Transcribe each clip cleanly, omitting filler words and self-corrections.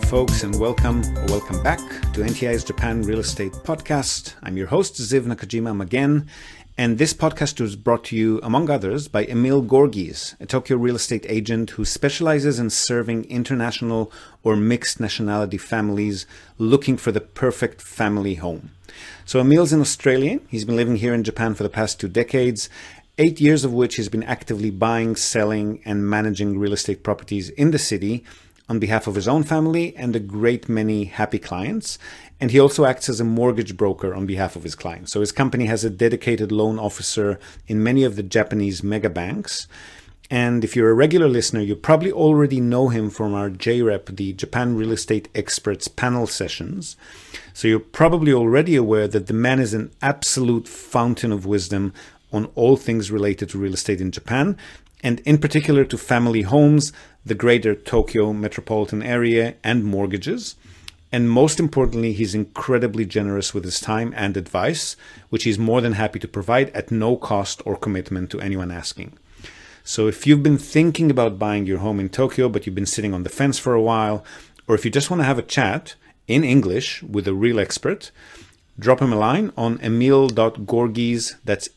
folks, and welcome back to NTI's Japan Real Estate Podcast. I'm your host, Ziv Nakajima again, and this podcast was brought to you, among others, by Emil Gorgies, a Tokyo real estate agent who specializes in serving international or mixed nationality families looking for the perfect family home. So Emil's an Australian. He's been living here in Japan for the past 2 decades, 8 years of which he's been actively buying, selling, and managing real estate properties in the city on behalf of his own family and a great many happy clients. And he also acts as a mortgage broker on behalf of his clients. So his company has a dedicated loan officer in many of the Japanese mega banks. And if you're a regular listener, you probably already know him from our JREP, the Japan Real Estate Experts panel sessions. So you're probably already aware that the man is an absolute fountain of wisdom on all things related to real estate in Japan, and in particular to family homes, the greater Tokyo metropolitan area, and mortgages. And most importantly, he's incredibly generous with his time and advice, which he's more than happy to provide at no cost or commitment to anyone asking. So if you've been thinking about buying your home in Tokyo, but you've been sitting on the fence for a while, or if you just want to have a chat in English with a real expert, drop him a line on emil.gorgies, that's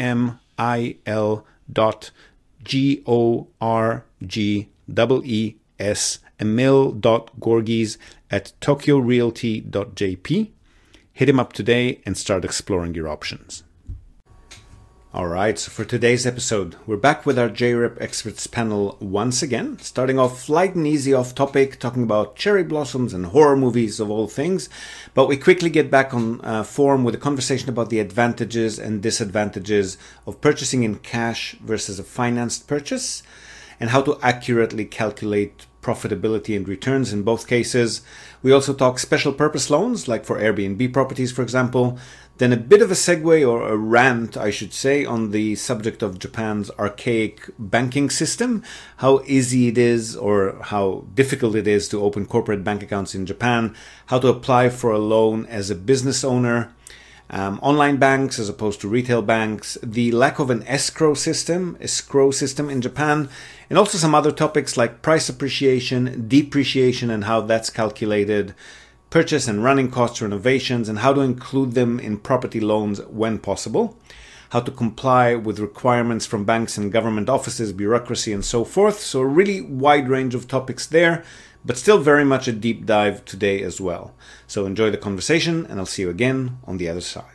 emil.gorgies, emil.gorgies at tokyorealty.jp. Hit him up today and start exploring your options. All right, so for today's episode, we're back with our JREP Experts panel once again, starting off light and easy off topic, talking about cherry blossoms and horror movies of all things. But we quickly get back on form with a conversation about the advantages and disadvantages of purchasing in cash versus a financed purchase, and how to accurately calculate profitability and returns in both cases. We also talk special purpose loans, like for Airbnb properties, for example. Then a bit of a segue, or a rant, I should say, on the subject of Japan's archaic banking system, how easy it is or how difficult it is to open corporate bank accounts in Japan, how to apply for a loan as a business owner, online banks as opposed to retail banks, the lack of an escrow system in Japan, and also some other topics like price appreciation, depreciation and how that's calculated, purchase and running costs, renovations, and how to include them in property loans when possible, how to comply with requirements from banks and government offices, bureaucracy, and so forth. So a really wide range of topics there, but still very much a deep dive today as well. So enjoy the conversation, and I'll see you again on the other side.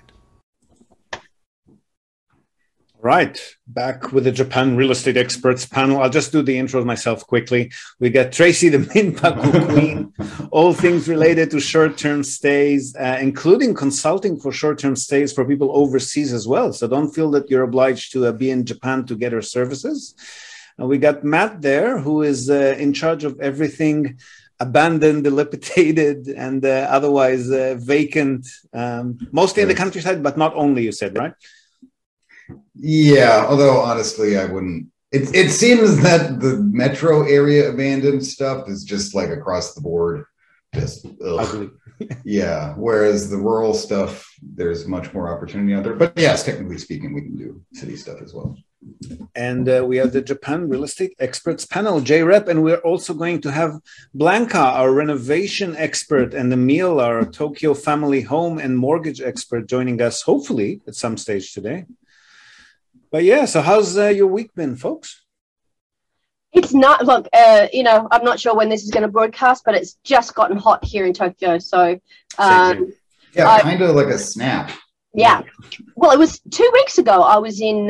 Right, back with the Japan Real Estate Experts panel. I'll just do the intros myself quickly. We got Tracy, the Minpaku Queen, all things related to short-term stays, including consulting for short-term stays for people overseas as well. So don't feel that you're obliged to be in Japan to get her services. We got Matt there, who is in charge of everything abandoned, dilapidated, and otherwise vacant, mostly in the countryside, but not only, you said, right? Yeah, although honestly, I wouldn't. It seems that the metro area abandoned stuff is just like across the board, just ugly. Yeah. Whereas the rural stuff, there's much more opportunity out there. But yes, technically speaking, we can do city stuff as well. And we have the Japan Real Estate Experts panel, JREP, and we're also going to have Blanca, our renovation expert, and Emil, our Tokyo family home and mortgage expert, joining us hopefully at some stage today. But yeah, so how's your week been, folks? It's not, look, I'm not sure when this is going to broadcast, but it's just gotten hot here in Tokyo. So, kind of like a snap. Yeah. Well, it was 2 weeks ago. I was in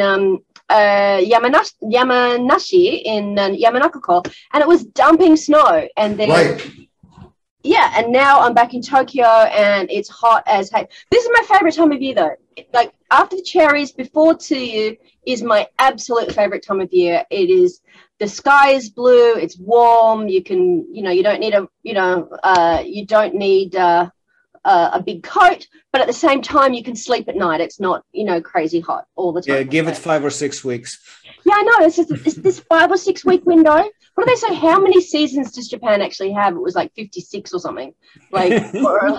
Yamanashi in Yamanakako, and it was dumping snow. And then, right. Yeah, and now I'm back in Tokyo, and it's hot as heck. This is my favorite time of year, though. Like, after the cherries, before Tsuyu is my absolute favorite time of year. It is, the sky is blue, it's warm, you can, you don't need a big coat, but at the same time, you can sleep at night. It's not, crazy hot all the time. Yeah, give it 5 or 6 weeks. Yeah, I know. It's this 5 or 6 week window. What do they say? How many seasons does Japan actually have? It was like 56 or something. Like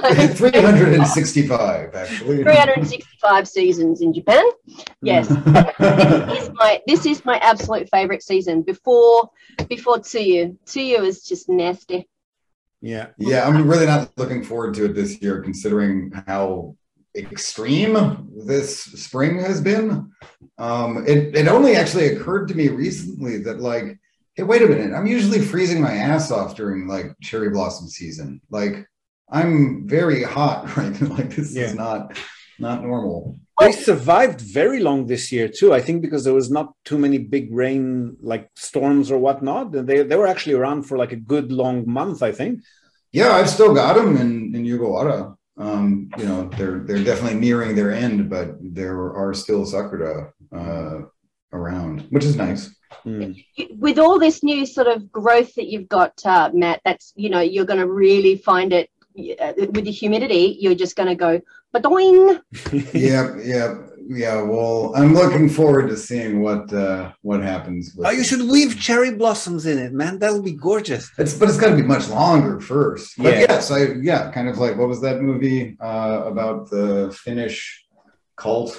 365, actually. 365 seasons in Japan. Yes. This is my absolute favorite season before Tsuyu. Tsuyu is just nasty. Yeah. Yeah, I'm really not looking forward to it this year, considering how extreme this spring has been. It only actually occurred to me recently that like, hey, wait a minute, I'm usually freezing my ass off during like cherry blossom season. Like I'm very hot right now. Like this is not normal. They survived very long this year too. I think because there was not too many big rain, like storms or whatnot. They were actually around for like a good long month, I think. Yeah, I've still got them in Yugawara. You know, they're definitely nearing their end, but there are still sakura around, which is nice. With all this new sort of growth that you've got, Matt, that's, you know, you're going to really find it with the humidity. You're just going to go, ba-doing. Yeah. Well, I'm looking forward to seeing what happens. With you should weave cherry blossoms in it, man. That'll be gorgeous. But it's got to be much longer first. But yes, kind of like, what was that movie about the Finnish cult?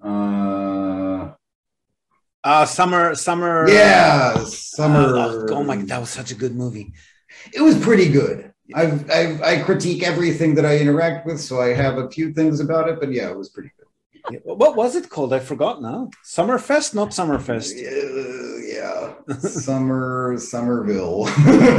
Summer. Yeah, Summer. Oh my! That was such a good movie. It was pretty good. I critique everything that I interact with, so I have a few things about it. But yeah, it was pretty good. Yeah. What was it called? I forgot now. Summerfest, not Summerfest. Yeah, Somerville.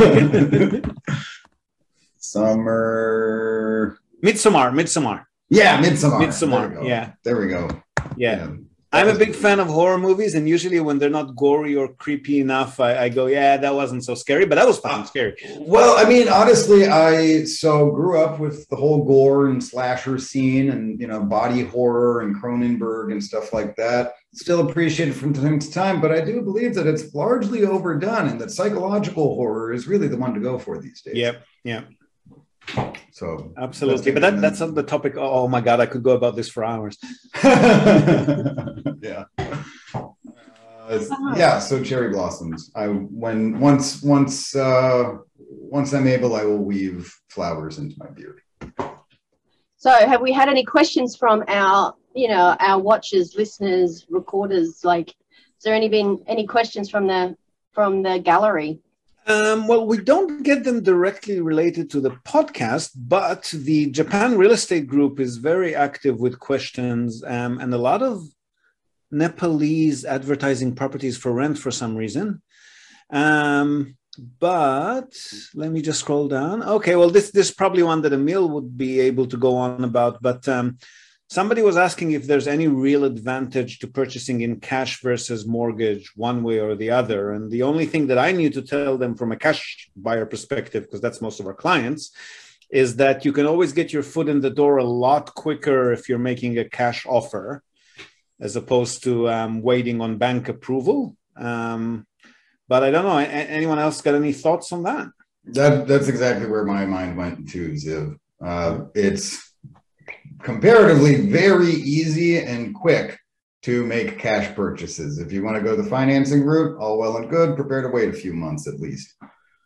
Midsommar. Yeah, Midsommar. Yeah, there we go. Yeah. I'm a big fan of horror movies, and usually when they're not gory or creepy enough, I go, yeah, that wasn't so scary, but that was fucking scary. Well, I mean, honestly, I grew up with the whole gore and slasher scene and, you know, body horror and Cronenberg and stuff like that. Still appreciate it from time to time, but I do believe that it's largely overdone and that psychological horror is really the one to go for these days. Yep. So absolutely, but that's on the topic. Oh my god, I could go about this for hours. Yeah. So cherry blossoms. Once I'm able, I will weave flowers into my beard. So have we had any questions from our watchers, listeners, recorders? Like, has there been any questions from the gallery? Well, we don't get them directly related to the podcast, but the Japan Real Estate Group is very active with questions, and a lot of Nepalese advertising properties for rent for some reason. But let me just scroll down. Okay, well, this is probably one that Emil would be able to go on about, but somebody was asking if there's any real advantage to purchasing in cash versus mortgage one way or the other. And the only thing that I knew to tell them from a cash buyer perspective, because that's most of our clients, is that you can always get your foot in the door a lot quicker if you're making a cash offer, as opposed to waiting on bank approval. But I don't know. Anyone else got any thoughts on that? That's exactly where my mind went to, Ziv. It's comparatively very easy and quick to make cash purchases. If you want to go the financing route, all well and good. Prepare to wait a few months at least.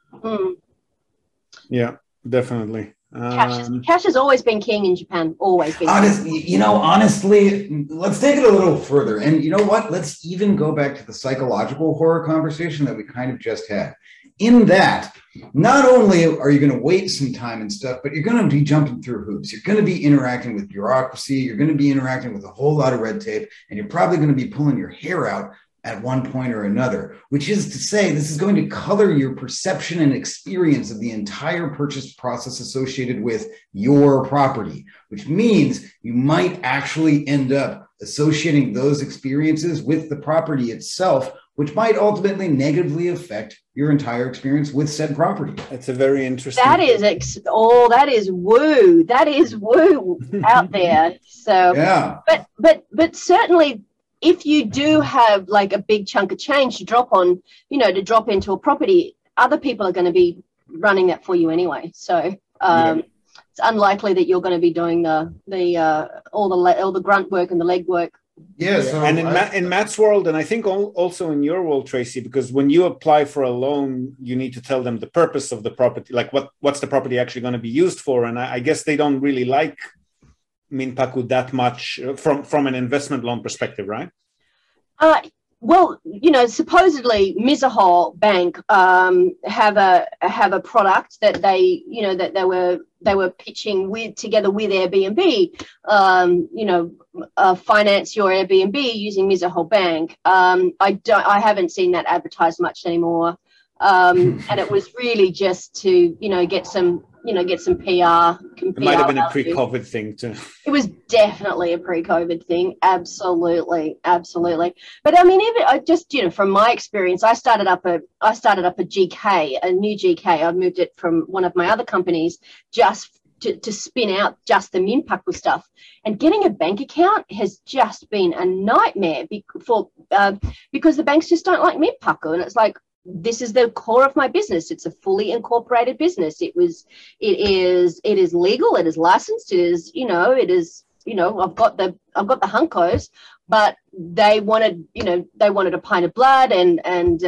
Yeah, definitely. Cash has always been king in Japan. Always been. Honestly, let's take it a little further. And you know what? Let's even go back to the psychological horror conversation that we kind of just had. In that, not only are you going to wait some time and stuff, but you're going to be jumping through hoops. You're going to be interacting with bureaucracy. You're going to be interacting with a whole lot of red tape, and you're probably going to be pulling your hair out at one point or another, which is to say this is going to color your perception and experience of the entire purchase process associated with your property, which means you might actually end up associating those experiences with the property itself, which might ultimately negatively affect your entire experience with said property. That's a very interesting. That is that is woo. That is woo out there. So yeah. But certainly, if you do have like a big chunk of change to drop into a property, other people are going to be running that for you anyway. So it's unlikely that you're going to be doing all the grunt work and the leg work. Yeah, so and in Matt's world, and I think also in your world, Tracy, because when you apply for a loan, you need to tell them the purpose of the property, like what's the property actually going to be used for. And I guess they don't really like Minpaku that much from an investment loan perspective, right? Well, supposedly Mizuho Bank have a product that they were pitching together with Airbnb. Finance your Airbnb using Mizuho Bank. I haven't seen that advertised much anymore, and it was really just to get some PR. It might have been a pre-COVID thing too. It was definitely a pre-COVID thing. Absolutely. But I mean, even just from my experience, I started up a GK, a new GK. I moved it from one of my other companies just to spin out just the Minpaku stuff. And getting a bank account has just been a nightmare because the banks just don't like Minpaku, and it's like, this is the core of my business. It's a fully incorporated business. It is legal. It is licensed. I've got the hunkos, but they wanted a pint of blood and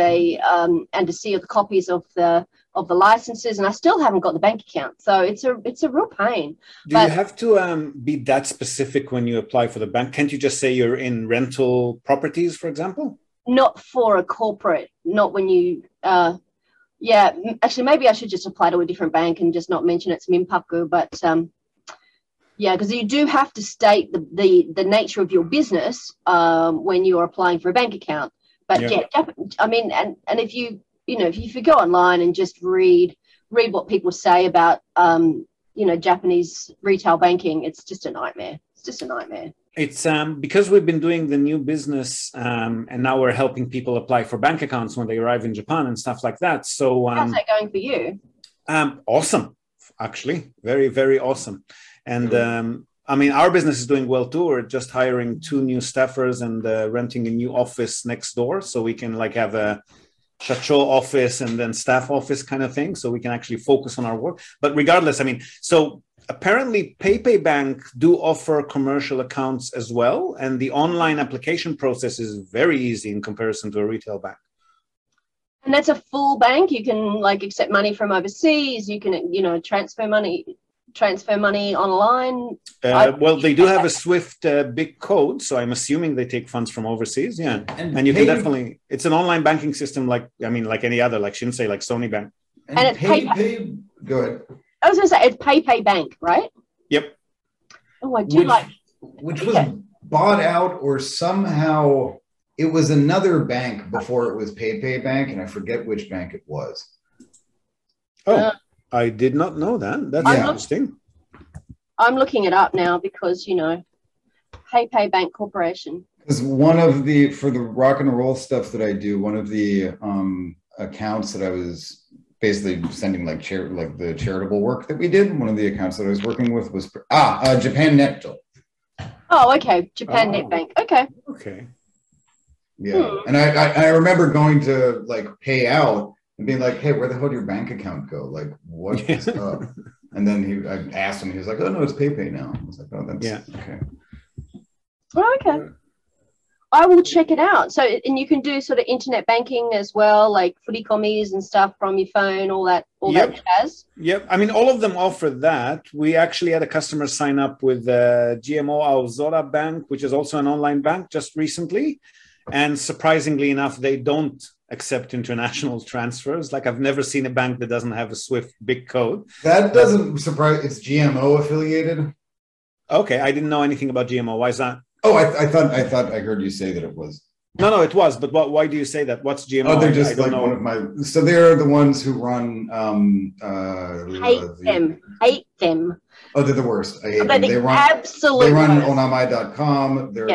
to see the copies of the licenses, and I still haven't got the bank account. So it's a real pain. Do you have to be that specific when you apply for the bank? Can't you just say you're in rental properties, for example? Not for a corporate, not when you, actually, maybe I should just apply to a different bank and just not mention it's Minpaku, but because you do have to state the nature of your business when you're applying for a bank account. But I mean, and if if you go online and just read what people say about, Japanese retail banking, it's just a nightmare. It's because we've been doing the new business and now we're helping people apply for bank accounts when they arrive in Japan and stuff like that. So how's that going for you? Awesome, actually. Very, very awesome. And I mean, our business is doing well too. We're just hiring 2 new staffers and renting a new office next door, so we can have a Shacho office and then staff office kind of thing, so we can actually focus on our work. But regardless, I mean, so apparently PayPay Bank do offer commercial accounts as well, and the online application process is very easy in comparison to a retail bank. And that's a full bank. You can accept money from overseas. You can transfer money online. Well, they do have a SWIFT big code, so I'm assuming they take funds from overseas. Yeah, and you can definitely. It's an online banking system, like any other, like Shinsei, like Sony Bank. And it's PayPay. Go ahead. I was going to say it's PayPay Bank, right? Yep. Oh, I do which was bought out, or somehow it was another bank before it was PayPay Bank, and I forget which bank it was. Oh, I did not know that. That's interesting. I'm looking it up now because PayPay Bank Corporation. Because for the rock and roll stuff that I do, one of the accounts that I was basically sending the charitable work that we did, one of the accounts that I was working with was Japan Neto. Oh, okay. Japan Net Bank. Okay. Yeah. And I remember going to pay out and being like, hey, where the hell did your bank account go? What is up? And then I asked him, he was like, oh no, it's PayPay now. I was like, oh, that's okay. Oh, okay. I will check it out. So, and you can do sort of internet banking as well, like footy-commies and stuff from your phone, all that jazz. Yep. I mean, all of them offer that. We actually had a customer sign up with GMO Aozora Bank, which is also an online bank, just recently. And surprisingly enough, they don't accept international transfers. I've never seen a bank that doesn't have a SWIFT big code. That doesn't surprise. It's GMO affiliated. Okay, I didn't know anything about GMO. Why is that? Oh, I thought I heard you say that it was. No, it was. But why do you say that? What's GMO? Oh, they're just one of my. So they're the ones who run. Hate them. Oh, they're the worst. I hate them. They run absolutely. They run onamai.com. They're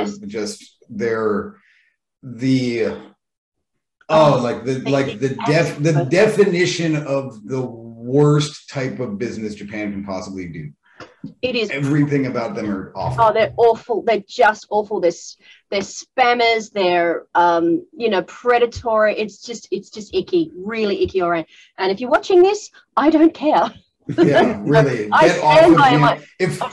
the definition of the worst type of business Japan can possibly do. It is. Everything about them are awful. Oh, they're awful. They're just awful. They're spammers. They're predatory. It's just icky, really icky. All right. And if you're watching this, I don't care. Yeah, really. Get off of GMO.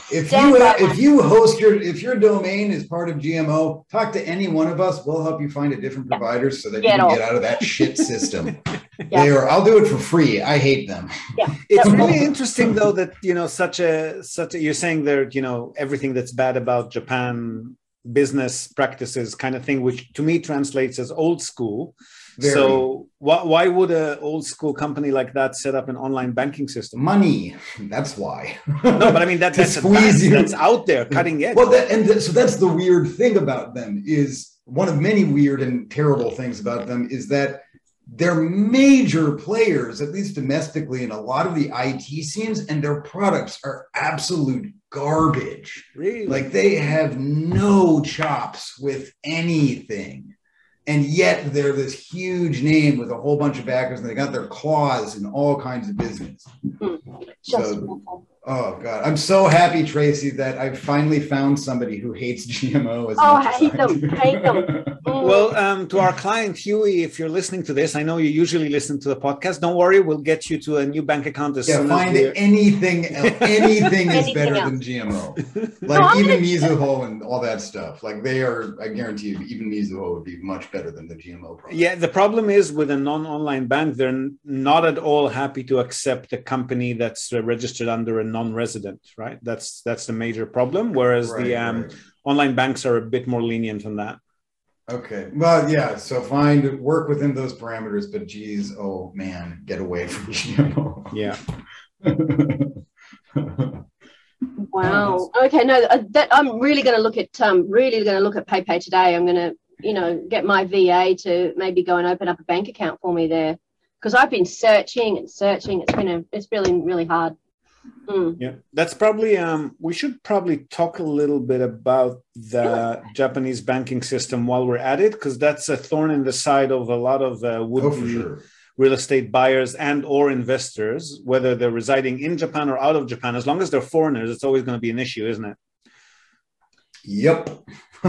If your domain is part of GMO, talk to any one of us. We'll help you find a different provider so that you can get out of that shit system. I'll do it for free. I hate them. Yeah. It's really interesting though that such a you're saying there everything that's bad about Japan business practices kind of thing, which to me translates as old school. Very. So why would an old school company like that set up an online banking system? Money. That's why. No, but I mean, that's out there, cutting edge. Well, so that's the weird thing about them, is one of many weird and terrible things about them is that they're major players, at least domestically, in a lot of the IT scenes, and their products are absolute garbage. Really? Like, they have no chops with anything. And yet they're this huge name with a whole bunch of backers, and they got their claws in all kinds of business. Oh God, I'm so happy, Tracy, that I finally found somebody who hates GMO as much as I do. Hate them. Well, to our client Huey, if you're listening to this, I know you usually listen to the podcast. Don't worry, we'll get you to a new bank account as soon find as anything is better than GMO. Like even Mizuho and all that stuff. Like they are, I guarantee you, even Mizuho would be much better than the GMO product. Yeah, the problem is with a non-online bank, they're not at all happy to accept a company that's registered under a non-resident, right? That's the major problem. Whereas online banks are a bit more lenient on that. Okay. Well, yeah. So work within those parameters, but geez, oh man, get away from GMO. Yeah. Wow. Okay. No, I'm really going to look at PayPay today. I'm going to, get my VA to maybe go and open up a bank account for me there, because I've been searching and searching. It's really, really hard. Yeah, that's probably we should probably talk a little bit about the Japanese banking system while we're at it, because that's a thorn in the side of a lot of would-be real estate buyers and or investors, whether they're residing in Japan or out of Japan. As long as they're foreigners, it's always going to be an issue, isn't it? Yep.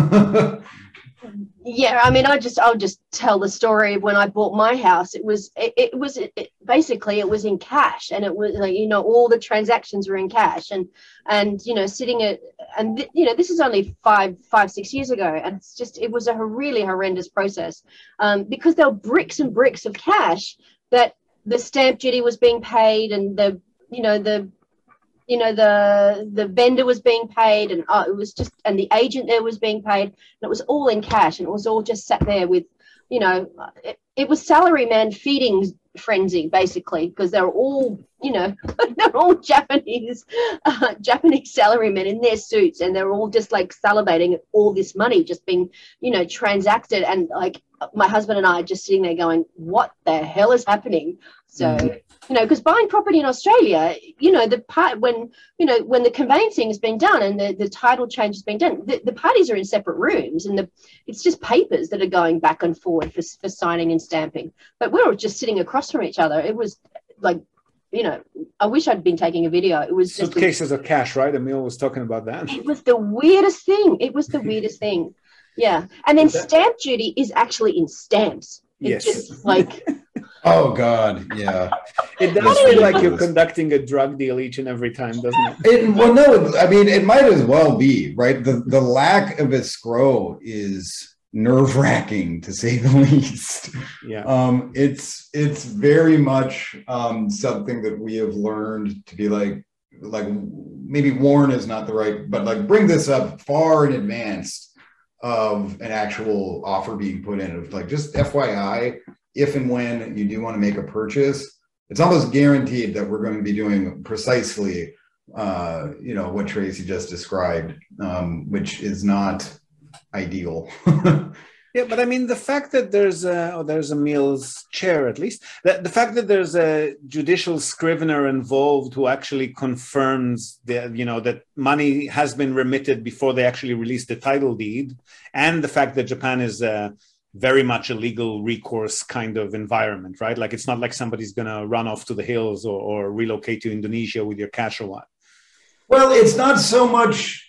Yeah, I mean, I'll just tell the story of when I bought my house. It was basically in cash, and it was like, all the transactions were in cash, and this is only 5-6 years ago, and it was a really horrendous process, because there were bricks and bricks of cash that the stamp duty was being paid, and the vendor was being paid, and it was just, and the agent there was being paid, and it was all in cash, and it was all just sat there with, it was salaryman feeding frenzy, basically, because they're all, they're all Japanese salarymen in their suits, and they're all just like salivating at all this money just being, transacted, and like my husband and I are just sitting there going, what the hell is happening? So, because buying property in Australia, the part when the conveyancing has been done and the title change has been done, the parties are in separate rooms, and it's just papers that are going back and forward for signing and stamping. But we're all just sitting across from each other. It was like, I wish I'd been taking a video. It was just suitcases of cash, right? Emil was talking about that. It was the weirdest thing. Yeah. And then stamp duty is actually in stamps. It's just like... Oh God, yeah. It does feel like you're conducting a drug deal each and every time, doesn't it? Well, no, I mean, it might as well be, right? The lack of escrow is nerve-wracking, to say the least. Yeah. It's very much something that we have learned to be like maybe warn is not the right, but like bring this up far in advance of an actual offer being put in, of like, just FYI, if and when you do want to make a purchase, it's almost guaranteed that we're going to be doing precisely, what Tracy just described, which is not ideal. Yeah, but I mean, the fact that there's Emil's chair, at least, the fact that there's a judicial scrivener involved who actually confirms that money has been remitted before they actually release the title deed, and the fact that Japan is very much a legal recourse kind of environment, right? Like, it's not like somebody's going to run off to the hills or relocate to Indonesia with your cash or what. Well, it's not so much.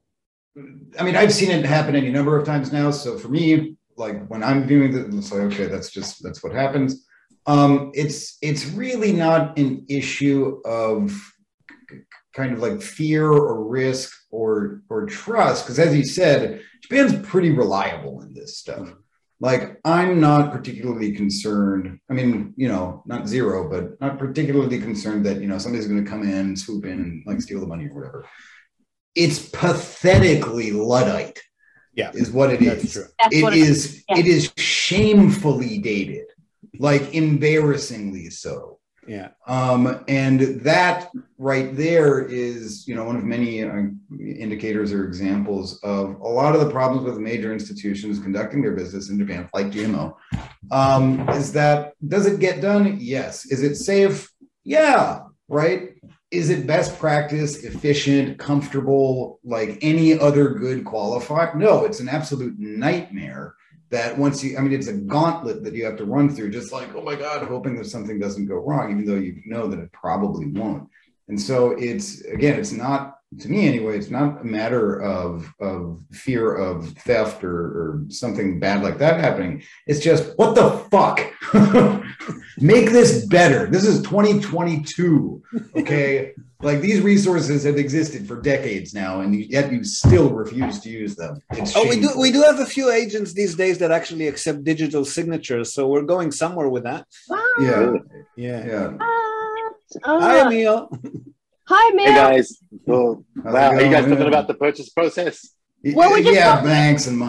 I mean, I've seen it happen any number of times now. So for me, like when I'm viewing this, it's like, okay, that's what happens. It's really not an issue of kind of like fear or risk or trust, because as you said, Japan's pretty reliable in this stuff. Like, I'm not particularly concerned. I mean, not zero, but not particularly concerned that, somebody's going to come in, swoop in, and like steal the money or whatever. It's pathetically Luddite Yeah, is what it that's is. true. That's what it is. Yeah. It is shamefully dated, like embarrassingly so. Yeah. And that right there is, one of many indicators or examples of a lot of the problems with major institutions conducting their business in Japan, like GMO, is that, does it get done? Yes. Is it safe? Yeah. Right. Is it best practice, efficient, comfortable, like any other good qualifier? No, it's an absolute nightmare. That once it's a gauntlet that you have to run through, just like, oh my God, hoping that something doesn't go wrong, even though you know that it probably won't. And so it's not, to me anyway, it's not a matter of fear of theft or something bad like that happening. It's just, what the fuck? Make this better. This is 2022, okay? Like, these resources have existed for decades now, and yet you still refuse to use them. We do have a few agents these days that actually accept digital signatures, so we're going somewhere with that. Wow. Yeah. Hi, Emil. Hi, Emil. Hey guys. Cool. How's Wow. it Are you guys going? talking about the purchase process? Well, we're just talking banks and money.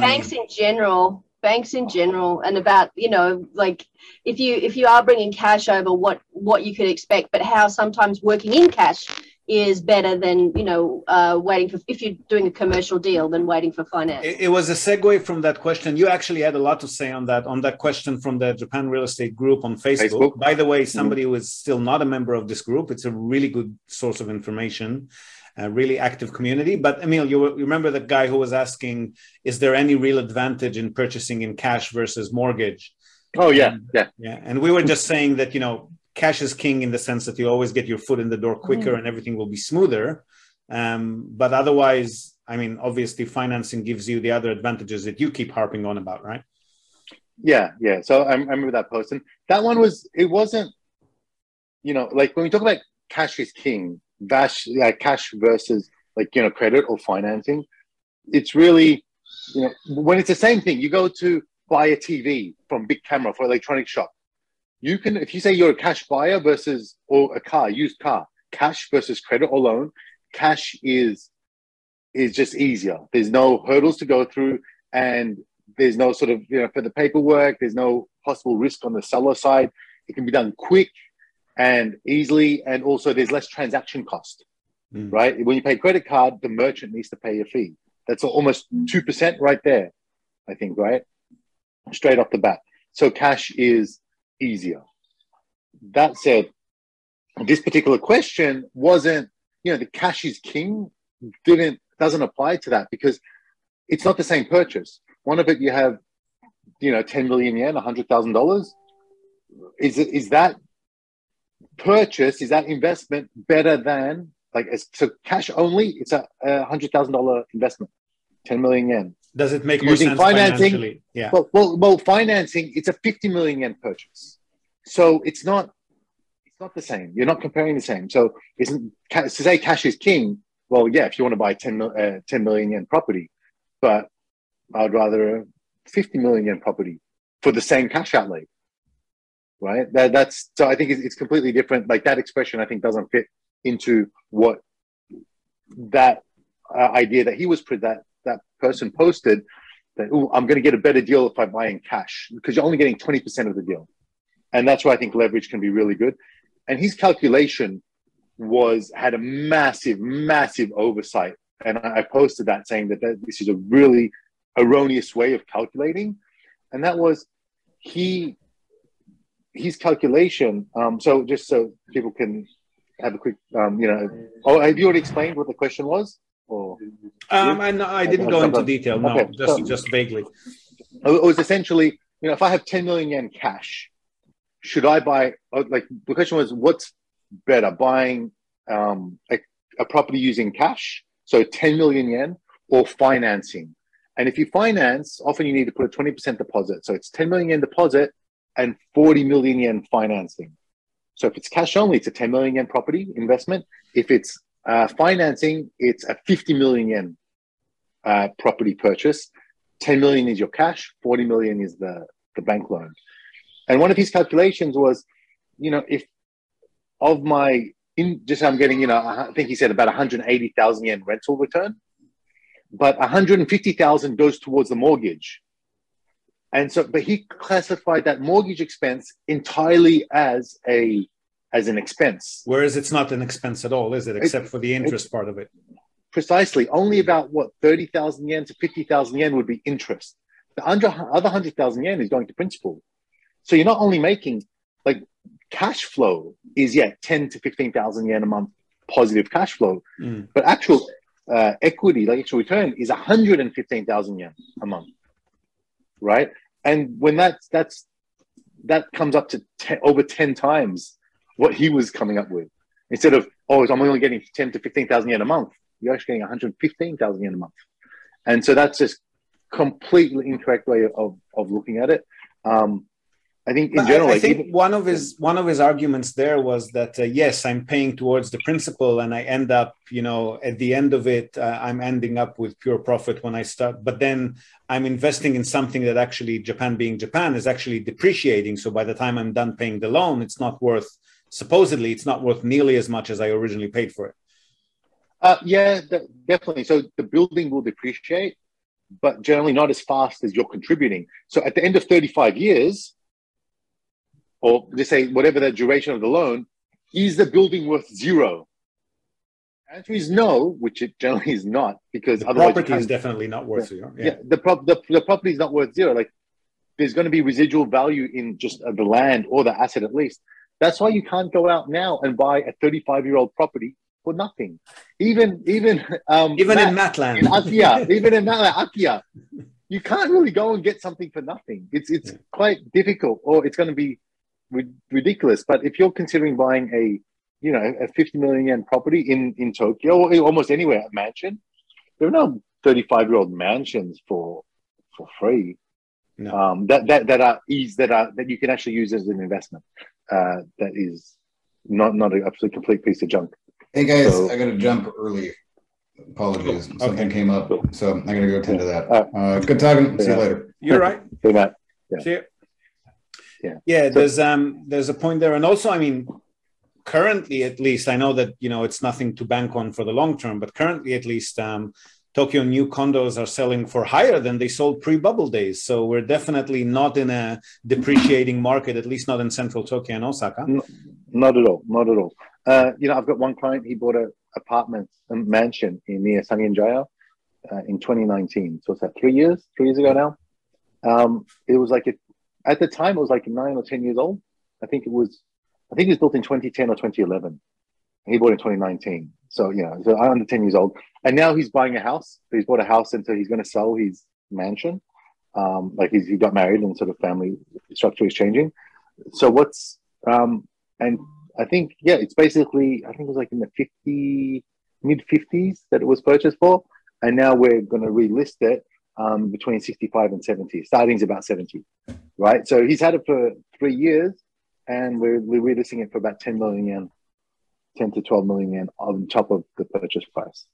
Banks in general, and about, like, if you are bringing cash over, what you could expect, but how sometimes working in cash is better than, waiting for, if you're doing a commercial deal, than waiting for finance. It was a segue from that question. You actually had a lot to say on that question from the Japan Real Estate Group on Facebook. By the way, somebody who is still not a member of this group, it's a really good source of information, a really active community. But Emil, you remember the guy who was asking, is there any real advantage in purchasing in cash versus mortgage? Oh, yeah. Yeah. And we were just saying that, cash is king in the sense that you always get your foot in the door quicker and everything will be smoother. But otherwise, obviously financing gives you the other advantages that you keep harping on about, right? Yeah. So I remember that post. And that one it wasn't, like when we talk about cash is king, cash versus credit or financing, it's really, when it's the same thing, you go to buy a TV from Big Camera for electronic shop. You can, if you say you're a cash buyer or a used car, cash versus credit or loan, cash is just easier. There's no hurdles to go through, and there's no sort of, for the paperwork, there's no possible risk on the seller side. It can be done quick and easily, and also there's less transaction cost, right? When you pay credit card, the merchant needs to pay a fee. That's almost 2% right there, I think, right? Straight off the bat. So cash is easier. That said, this particular question wasn't, the cash is king doesn't apply to that, because it's not the same purchase. One of it, you have, 10 million yen, $100,000. Is that purchase, is that investment better than, so cash only, it's a $100,000 investment, 10 million yen. Does it make more sense financially? Yeah. Well, financing, it's a 50 million yen purchase. So it's not the same. You're not comparing the same. So to say cash is king, well, yeah, if you want to buy 10 million yen property, but I'd rather a 50 million yen property for the same cash outlay, right? So I think it's completely different. Like, that expression, I think, doesn't fit into what that idea that that person posted, that, I'm going to get a better deal if I buy in cash, because you're only getting 20% of the deal. And that's why I think leverage can be really good. And his calculation had a massive, massive oversight. And I posted that saying that this is a really erroneous way of calculating. And that was his calculation. So just so people can have a quick, have you already explained what the question was? Or I didn't go into detail. No, okay. just vaguely. It was essentially, if I have 10 million yen cash, should I buy? The question was, what's better, buying a property using cash, so 10 million yen, or financing? And if you finance, often you need to put a 20% deposit. So it's 10 million yen deposit and 40 million yen financing. So if it's cash only, it's a 10 million yen property investment. If it's financing, it's a 50 million yen property purchase. 10 million is your cash, 40 million is the bank loan. And one of his calculations was, if of I'm getting, I think he said about 180,000 yen rental return, but 150,000 goes towards the mortgage. And so, but he classified that mortgage expense entirely as an expense. Whereas it's not an expense at all, is it? Except for the interest part of it. Precisely. Only about 30,000 yen to 50,000 yen would be interest. The other 100,000 yen is going to principal. So you're not only making like cash flow is 10 to 15,000 yen a month positive cash flow, but actual equity, like actual return, is 115,000 yen a month, right? And when that comes up to over 10 times what he was coming up with, instead of I'm only getting 10 to 15,000 yen a month, you're actually getting 115,000 yen a month, and so that's just completely incorrect way of looking at it. I think in general, I think one of his arguments there was that yes, I'm paying towards the principal, and I end up, at the end of it, I'm ending up with pure profit when I start. But then I'm investing in something that actually, Japan being Japan, is actually depreciating. So by the time I'm done paying the loan, it's not worth nearly as much as I originally paid for it. Definitely. So the building will depreciate, but generally not as fast as you're contributing. So at the end of 35 years, or just say whatever the duration of the loan, is the building worth zero? The answer is no, which it generally is not, because the property is definitely not worth zero. The property is not worth zero. Like there's going to be residual value in just the land or the asset at least. That's why you can't go out now and buy a 35-year-old property for nothing. Even in Matland, in Akiya, Akiya, you can't really go and get something for nothing. It's quite difficult, or it's going to be ridiculous. But if you're considering buying a 50 million yen property in Tokyo or almost anywhere, a mansion, there are no 35-year-old mansions for free. No. That you can actually use as an investment. That is not an absolute complete piece of junk. Hey guys, I got to jump early. Apologies, something came up, so I'm going to go attend to that. Good talking. See you later. You're right. See you, Matt. See you. Yeah, there's a point there, and also, I mean, currently at least, I know that it's nothing to bank on for the long term, but currently at least, Tokyo new condos are selling for higher than they sold pre-bubble days. So we're definitely not in a depreciating market, at least not in central Tokyo and Osaka. Not at all. Not at all. I've got one client. He bought a mansion near Sangenjaya in 2019. So it's that 3 years ago now. It was like at the time, it was like 9 or 10 years old. I think it was built in 2010 or 2011. He bought it in 2019. So, so under 10 years old. And now he's buying a house. So he's bought a house, and so he's going to sell his mansion. He got married, and sort of family structure is changing. So and I think, it's basically, I think it was like in the mid-50s that it was purchased for. And now we're going to relist it between 65 and 70. Starting's about 70, right? So he's had it for 3 years, and we're relisting it for about 10 to 12 million yen on top of the purchase price.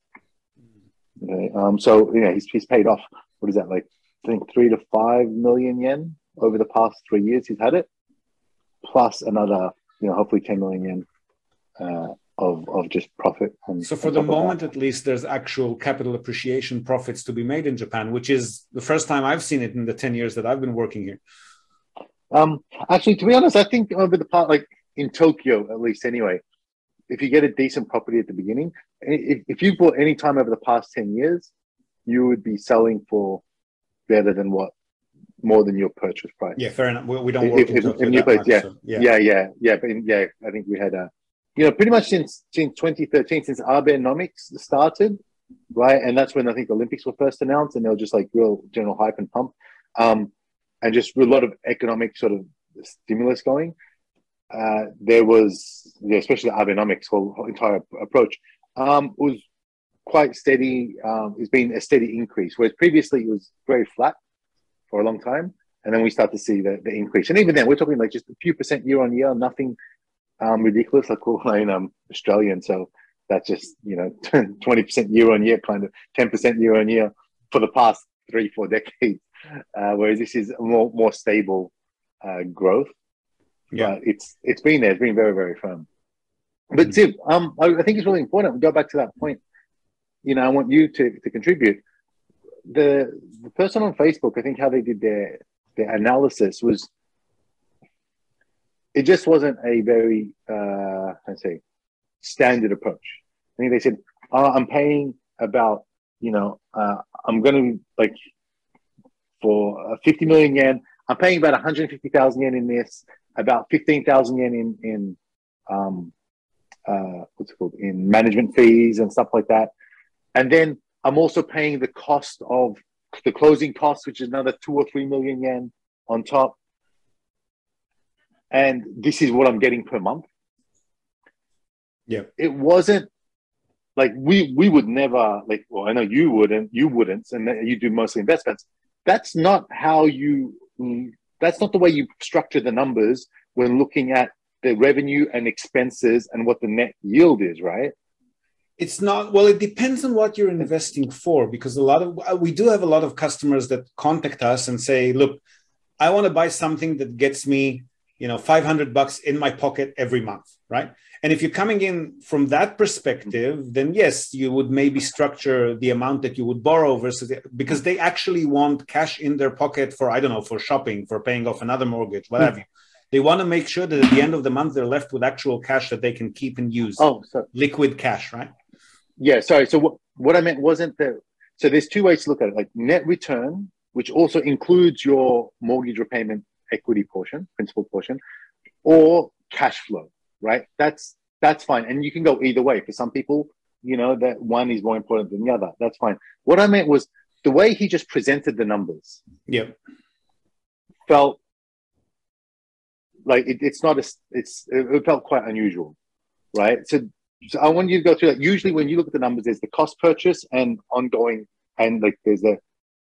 Okay. He's paid off, what is that, like, I think 3 to 5 million yen over the past 3 years he's had it, plus another, hopefully 10 million yen of just profit. So for the moment, at least, there's actual capital appreciation profits to be made in Japan, which is the first time I've seen it in the 10 years that I've been working here. Actually, to be honest, I think over the part, like in Tokyo, at least anyway, if you get a decent property at the beginning, if you bought any time over the past 10 years, you would be selling for better than more than your purchase price. Yeah, fair enough. We don't work in Tokyo that much, yeah. So, yeah. But I think we had pretty much since 2013, since Abenomics started, right? And that's when I think the Olympics were first announced, and they were just like real general hype and pump, and just a lot of economic sort of stimulus going. There was, especially the Abenomics whole entire approach, was quite steady. It's been a steady increase, whereas previously it was very flat for a long time, and then we start to see the increase. And even then, we're talking like just a few percent year on year, nothing ridiculous like we're in Australian. So that's just 20% year on year, kind of 10% year on year for the past 3-4 decades. Whereas this is a more stable growth. Yeah, but it's been there. It's been very, very firm. But Tim, I think it's really important. We go back to that point. I want you to contribute. the person on Facebook, I think how they did their analysis was, it just wasn't a very I say standard approach. I think they said, I'm paying about, I'm going to like for 50 million yen, I'm paying about 150,000 yen in this, about 15,000 yen in what's it called, in management fees and stuff like that. And then I'm also paying the cost of the closing costs, which is another 2 or 3 million yen on top. And this is what I'm getting per month. Yeah. It wasn't like we would never, like, well, I know you wouldn't, and you do mostly investments. That's not that's not the way you structure the numbers when looking at the revenue and expenses and what the net yield is, right? It's not, well, it depends on what you're investing for, because we do have a lot of customers that contact us and say, look, I want to buy something that gets me, $500 in my pocket every month, right? And if you're coming in from that perspective, then yes, you would maybe structure the amount that you would borrow because they actually want cash in their pocket for, I don't know, for shopping, for paying off another mortgage, what have you. They want to make sure that at the end of the month, they're left with actual cash that they can keep and use. Liquid cash, right? Yeah, sorry. So what I meant wasn't that. So there's two ways to look at it, like net return, which also includes your mortgage repayment equity portion, principal portion, or cash flow, right? That's fine. And you can go either way. For some people, that one is more important than the other. That's fine. What I meant was the way he just presented the numbers. Yeah. Felt like it felt quite unusual, right? So I want you to go through that. Usually when you look at the numbers, there's the cost purchase and ongoing, and like there's the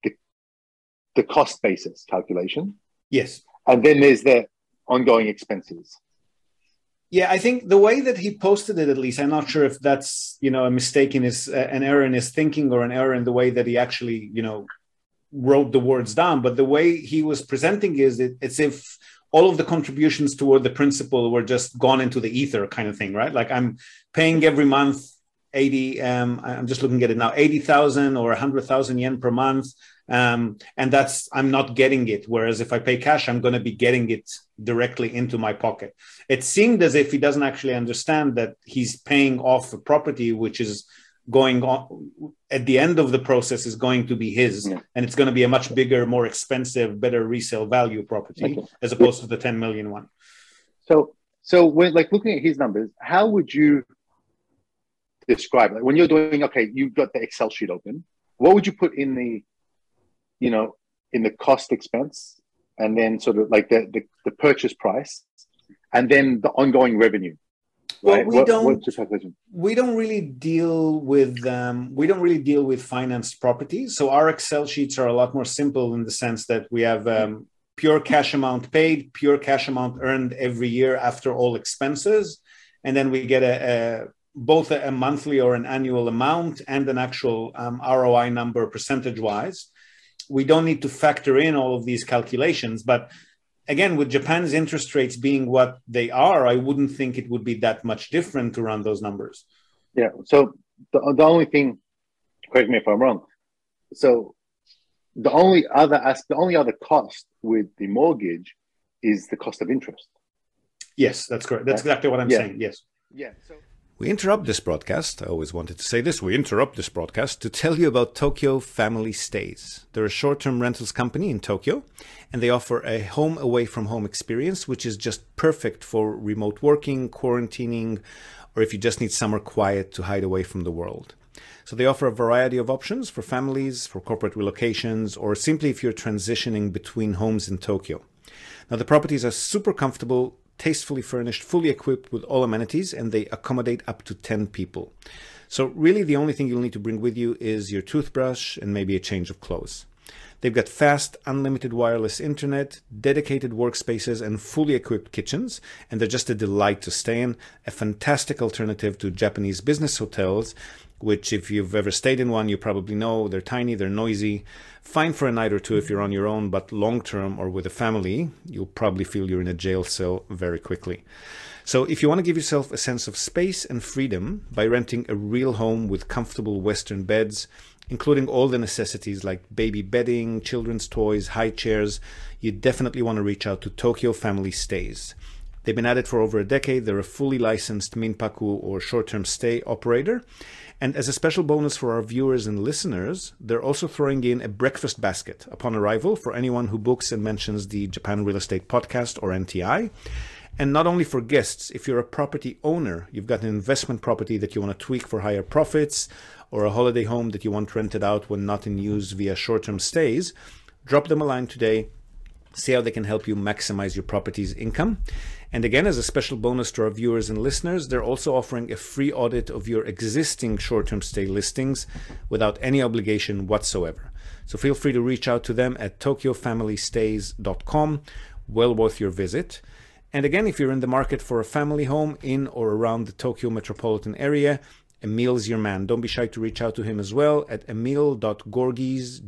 cost basis calculation. Yes. And then there's the ongoing expenses. Yeah, I think the way that he posted it, at least, I'm not sure if that's, a mistake in an error in his thinking or an error in the way that he actually, wrote the words down. But the way he was presenting it's if all of the contributions toward the principal were just gone into the ether kind of thing, right? Like I'm paying every month 80, I'm just looking at it now, 80,000 or 100,000 yen per month. And I'm not getting it. Whereas if I pay cash, I'm going to be getting it directly into my pocket. It seemed as if he doesn't actually understand that he's paying off a property, which is going on at the end of the process is going to be his. Yeah. And it's going to be a much bigger, more expensive, better resale value property as opposed to the 10 million one. So when like looking at his numbers, how would you describe it? When you're doing, you've got the Excel sheet open, what would you put in the, in the cost expense, and then sort of like the purchase price, and then the ongoing revenue? Right? Well, we don't really deal with financed properties. So our Excel sheets are a lot more simple in the sense that we have pure cash amount paid, pure cash amount earned every year after all expenses, and then we get both a monthly or an annual amount and an actual ROI number percentage-wise. We don't need to factor in all of these calculations, but again, with Japan's interest rates being what they are, I wouldn't think it would be that much different to run those numbers. Yeah. So the only thing, correct me if I'm wrong. So the only other cost with the mortgage is the cost of interest. Yes, that's correct. That's exactly what I'm saying. Yes. Yeah. So we interrupt this broadcast. I always wanted to say this. We interrupt this broadcast to tell you about Tokyo Family Stays. They're a short-term rentals company in Tokyo, and they offer a home away from home experience, which is just perfect for remote working, quarantining, or if you just need somewhere quiet to hide away from the world. So they offer a variety of options for families, for corporate relocations, or simply if you're transitioning between homes in Tokyo. Now, the properties are super comfortable, tastefully furnished, fully equipped with all amenities, and they accommodate up to 10 people. So really the only thing you'll need to bring with you is your toothbrush and maybe a change of clothes. They've got fast, unlimited wireless internet, dedicated workspaces, and fully equipped kitchens, and they're just a delight to stay in, a fantastic alternative to Japanese business hotels, which if you've ever stayed in one, you probably know they're tiny, they're noisy, fine for a night or two if you're on your own, but long-term or with a family, you'll probably feel you're in a jail cell very quickly. So if you want to give yourself a sense of space and freedom by renting a real home with comfortable Western beds, including all the necessities like baby bedding, children's toys, high chairs, you definitely want to reach out to Tokyo Family Stays. They've been at it for over a decade. They're a fully licensed Minpaku or short-term stay operator. And as a special bonus for our viewers and listeners, they're also throwing in a breakfast basket upon arrival for anyone who books and mentions the Japan Real Estate Podcast or NTI. And not only for guests, if you're a property owner, you've got an investment property that you want to tweak for higher profits, or a holiday home that you want rented out when not in use via short-term stays, drop them a line today. See how they can help you maximize your property's income. And again, as a special bonus to our viewers and listeners, they're also offering a free audit of your existing short-term stay listings without any obligation whatsoever. So feel free to reach out to them at tokyofamilystays.com. Well worth your visit. And again, if you're in the market for a family home in or around the Tokyo metropolitan area, Emil's your man. Don't be shy to reach out to him as well at emil.gorgees,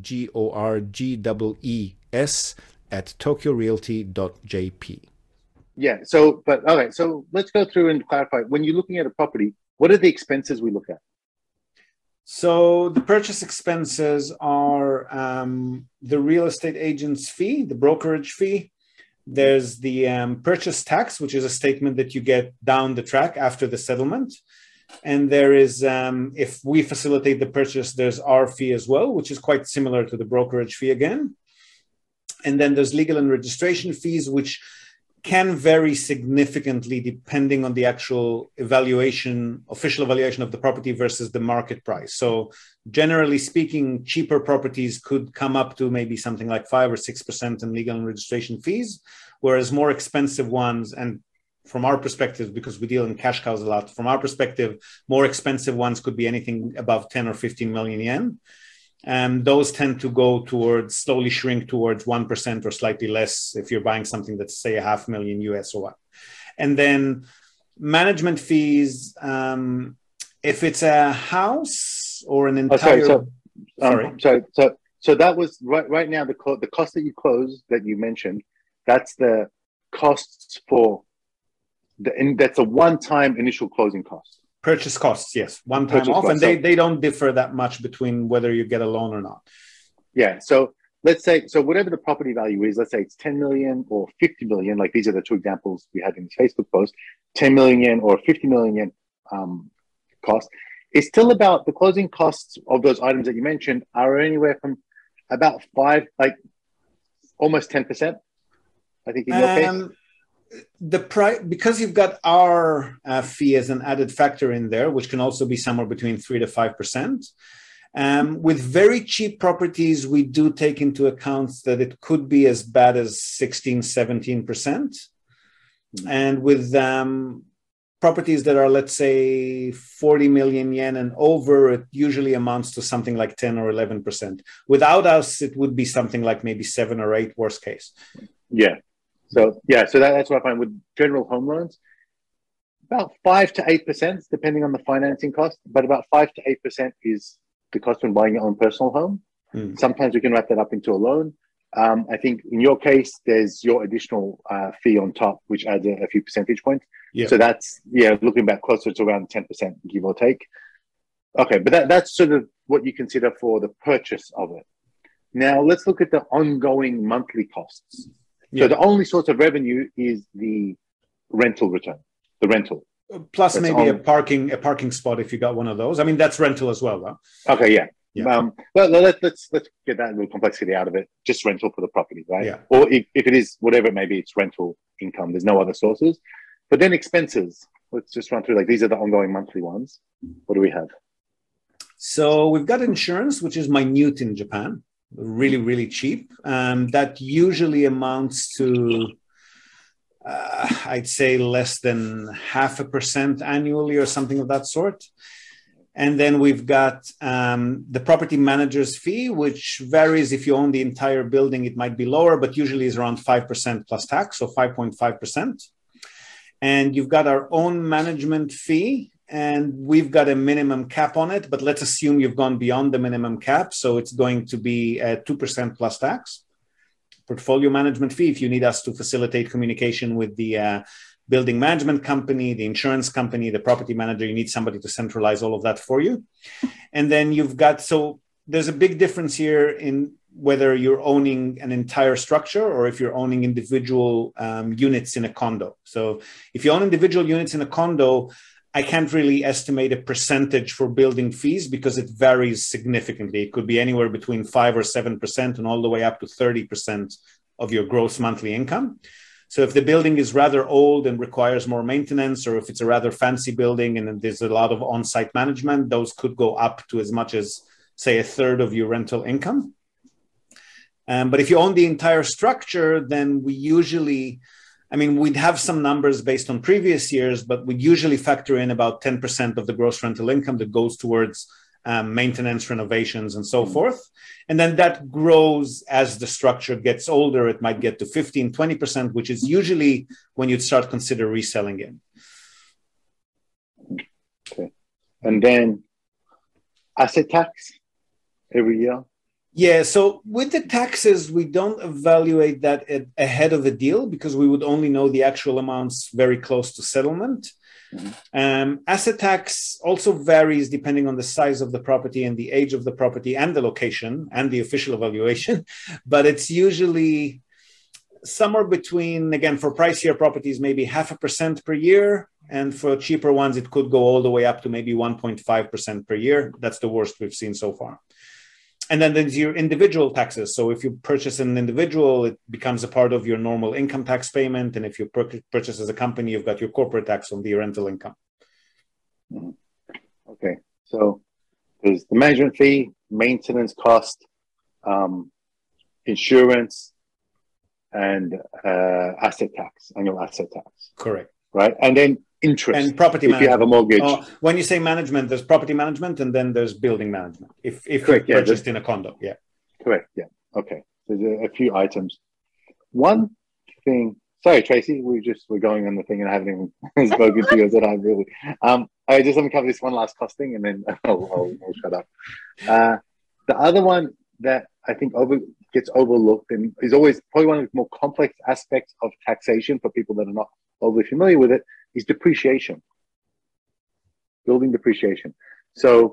Gorgees, at tokyorealty.jp. Yeah. So, but all right. So let's go through and clarify. When you're looking at a property, what are the expenses we look at? So the purchase expenses are the real estate agent's fee, the brokerage fee. There's the purchase tax, which is a statement that you get down the track after the settlement. And there is, if we facilitate the purchase, there's our fee as well, which is quite similar to the brokerage fee again. And then there's legal and registration fees, which can vary significantly depending on the actual evaluation, official evaluation of the property versus the market price. So generally speaking, cheaper properties could come up to maybe something like 5 or 6% in legal and registration fees, whereas more expensive ones, and from our perspective, because we deal in cash cows a lot, from our perspective, more expensive ones could be anything above 10 or 15 million yen. And those tend to go towards, slowly shrink towards 1% or slightly less if you're buying something that's, say, $500,000 US or what. And then management fees, if it's a house or an entire... So that was right now, the cost that you closed, that you mentioned, that's the costs for, that's a one-time initial closing cost. Purchase costs, yes, one time off, and they don't differ that much between whether you get a loan or not. Yeah, so let's say, so whatever the property value is, let's say it's 10 million or 50 million, like these are the two examples we had in the Facebook post, 10 million yen or 50 million yen cost, it's still about the closing costs of those items that you mentioned are anywhere from about almost 10%, I think in your case. The price, because you've got our fee as an added factor in there, which can also be somewhere between 3 to 5%. With very cheap properties, we do take into account that it could be as bad as 16, 17%. And with properties that are, let's say, 40 million yen and over, it usually amounts to something like 10 or 11%. Without us, it would be something like maybe 7 or 8, worst case. Yeah. So that's what I find with general home loans, about 5 to 8%, depending on the financing cost, but about 5 to 8% is the cost when buying your own personal home. Sometimes we can wrap that up into a loan. I think in your case, there's your additional fee on top, which adds a few percentage points. Yeah. So that's, looking back closer to around 10%, give or take. Okay, but that's sort of what you consider for the purchase of it. Now let's look at the ongoing monthly costs. So the only source of revenue is the rental return, the rental. Plus that's maybe a parking spot if you got one of those. I mean, that's rental as well, though. Okay, yeah. Well, let's get that little complexity out of it. Just rental for the property, right? Yeah. Or if it is whatever it may be, it's rental income. There's no other sources. But then expenses. Let's just run through, these are the ongoing monthly ones. What do we have? So we've got insurance, which is minute in Japan. Really, really cheap. That usually amounts to, I'd say, less than 0.5% annually or something of that sort. And then we've got the property manager's fee, which varies. If you own the entire building, it might be lower, but usually is around 5% plus tax, so 5.5%. And you've got our own management fee, and we've got a minimum cap on it, but let's assume you've gone beyond the minimum cap. So it's going to be 2% plus tax. Portfolio management fee, if you need us to facilitate communication with the building management company, the insurance company, the property manager, you need somebody to centralize all of that for you. And then you've got, so there's a big difference here in whether you're owning an entire structure or if you're owning individual units in a condo. So if you own individual units in a condo, I can't really estimate a percentage for building fees because it varies significantly. It could be anywhere between 5 or 7% and all the way up to 30% of your gross monthly income. So if the building is rather old and requires more maintenance, or if it's a rather fancy building and there's a lot of on-site management, those could go up to as much as, say, a third of your rental income. But if you own the entire structure, then we usually, we'd have some numbers based on previous years, but we'd usually factor in about 10% of the gross rental income that goes towards maintenance, renovations, and so forth. And then that grows as the structure gets older. It might get to 15, 20%, which is usually when you'd start consider reselling it. Okay. And then asset tax every year? Yeah, so with the taxes, we don't evaluate that ahead of a deal because we would only know the actual amounts very close to settlement. Mm-hmm. Asset tax also varies depending on the size of the property and the age of the property and the location and the official evaluation, but it's usually somewhere between, again, for pricier properties, maybe 0.5% per year, and for cheaper ones, it could go all the way up to maybe 1.5% per year. That's the worst we've seen so far. And then there's your individual taxes. So if you purchase an individual, it becomes a part of your normal income tax payment. And if you purchase as a company, you've got your corporate tax on the rental income. Okay. So there's the management fee, maintenance cost, insurance, and asset tax, annual asset tax. Correct. Right. And then interest and property if management. You have a mortgage. When you say management, there's property management and then there's building management. If Correct, you purchased in a condo, yeah. Correct. Yeah. Okay. There's a few items. One thing. Sorry, Tracy. We're going on the thing, and I haven't even spoken to you. That I really. I just let me cover this one last cost thing, and then I'll shut up. The other one that I think gets overlooked and is always probably one of the more complex aspects of taxation for people that are not overly familiar with it is depreciation, building depreciation. So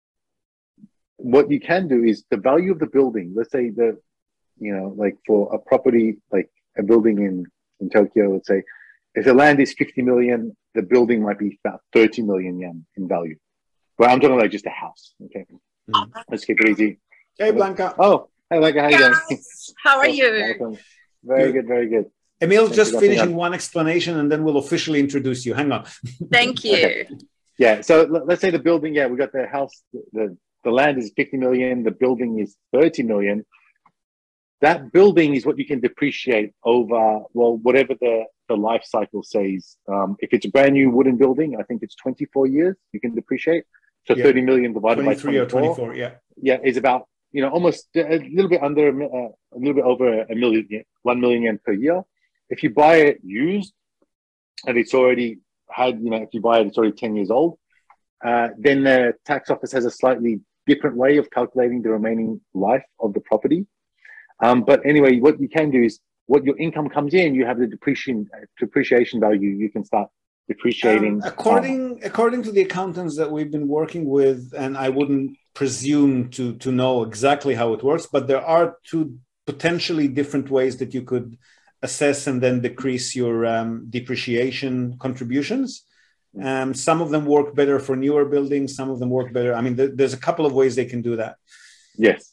what you can do is the value of the building, let's say like for a property, like a building in Tokyo, let's say, if the land is 50 million, the building might be about 30 million yen in value. But I'm talking like just a house. Okay. Let's keep it easy. Hey, Blanca. Oh, hey, Blanca. How you doing? How are you? Welcome. Very good. Very good. Emil's just finishing one explanation and then we'll officially introduce you. Hang on. Thank you. Okay. Yeah. So let's say the building, we got the house, the land is 50 million, the building is 30 million. That building is what you can depreciate over, whatever the life cycle says. If it's a brand new wooden building, I think it's 24 years you can depreciate. So 30 million divided by 24. Or 24, yeah. Yeah, is about, almost a little bit under, a little bit over 1 million yen per year. If you buy it used and it's already had, if you buy it, it's already 10 years old, then the tax office has a slightly different way of calculating the remaining life of the property. But anyway, what you can do is what your income comes in, you have the depreciation value, you can start depreciating. According to the accountants that we've been working with, and I wouldn't presume to know exactly how it works, but there are two potentially different ways that you could assess and then decrease your depreciation contributions. Some of them work better for newer buildings. Some of them work better. There's a couple of ways they can do that. Yes,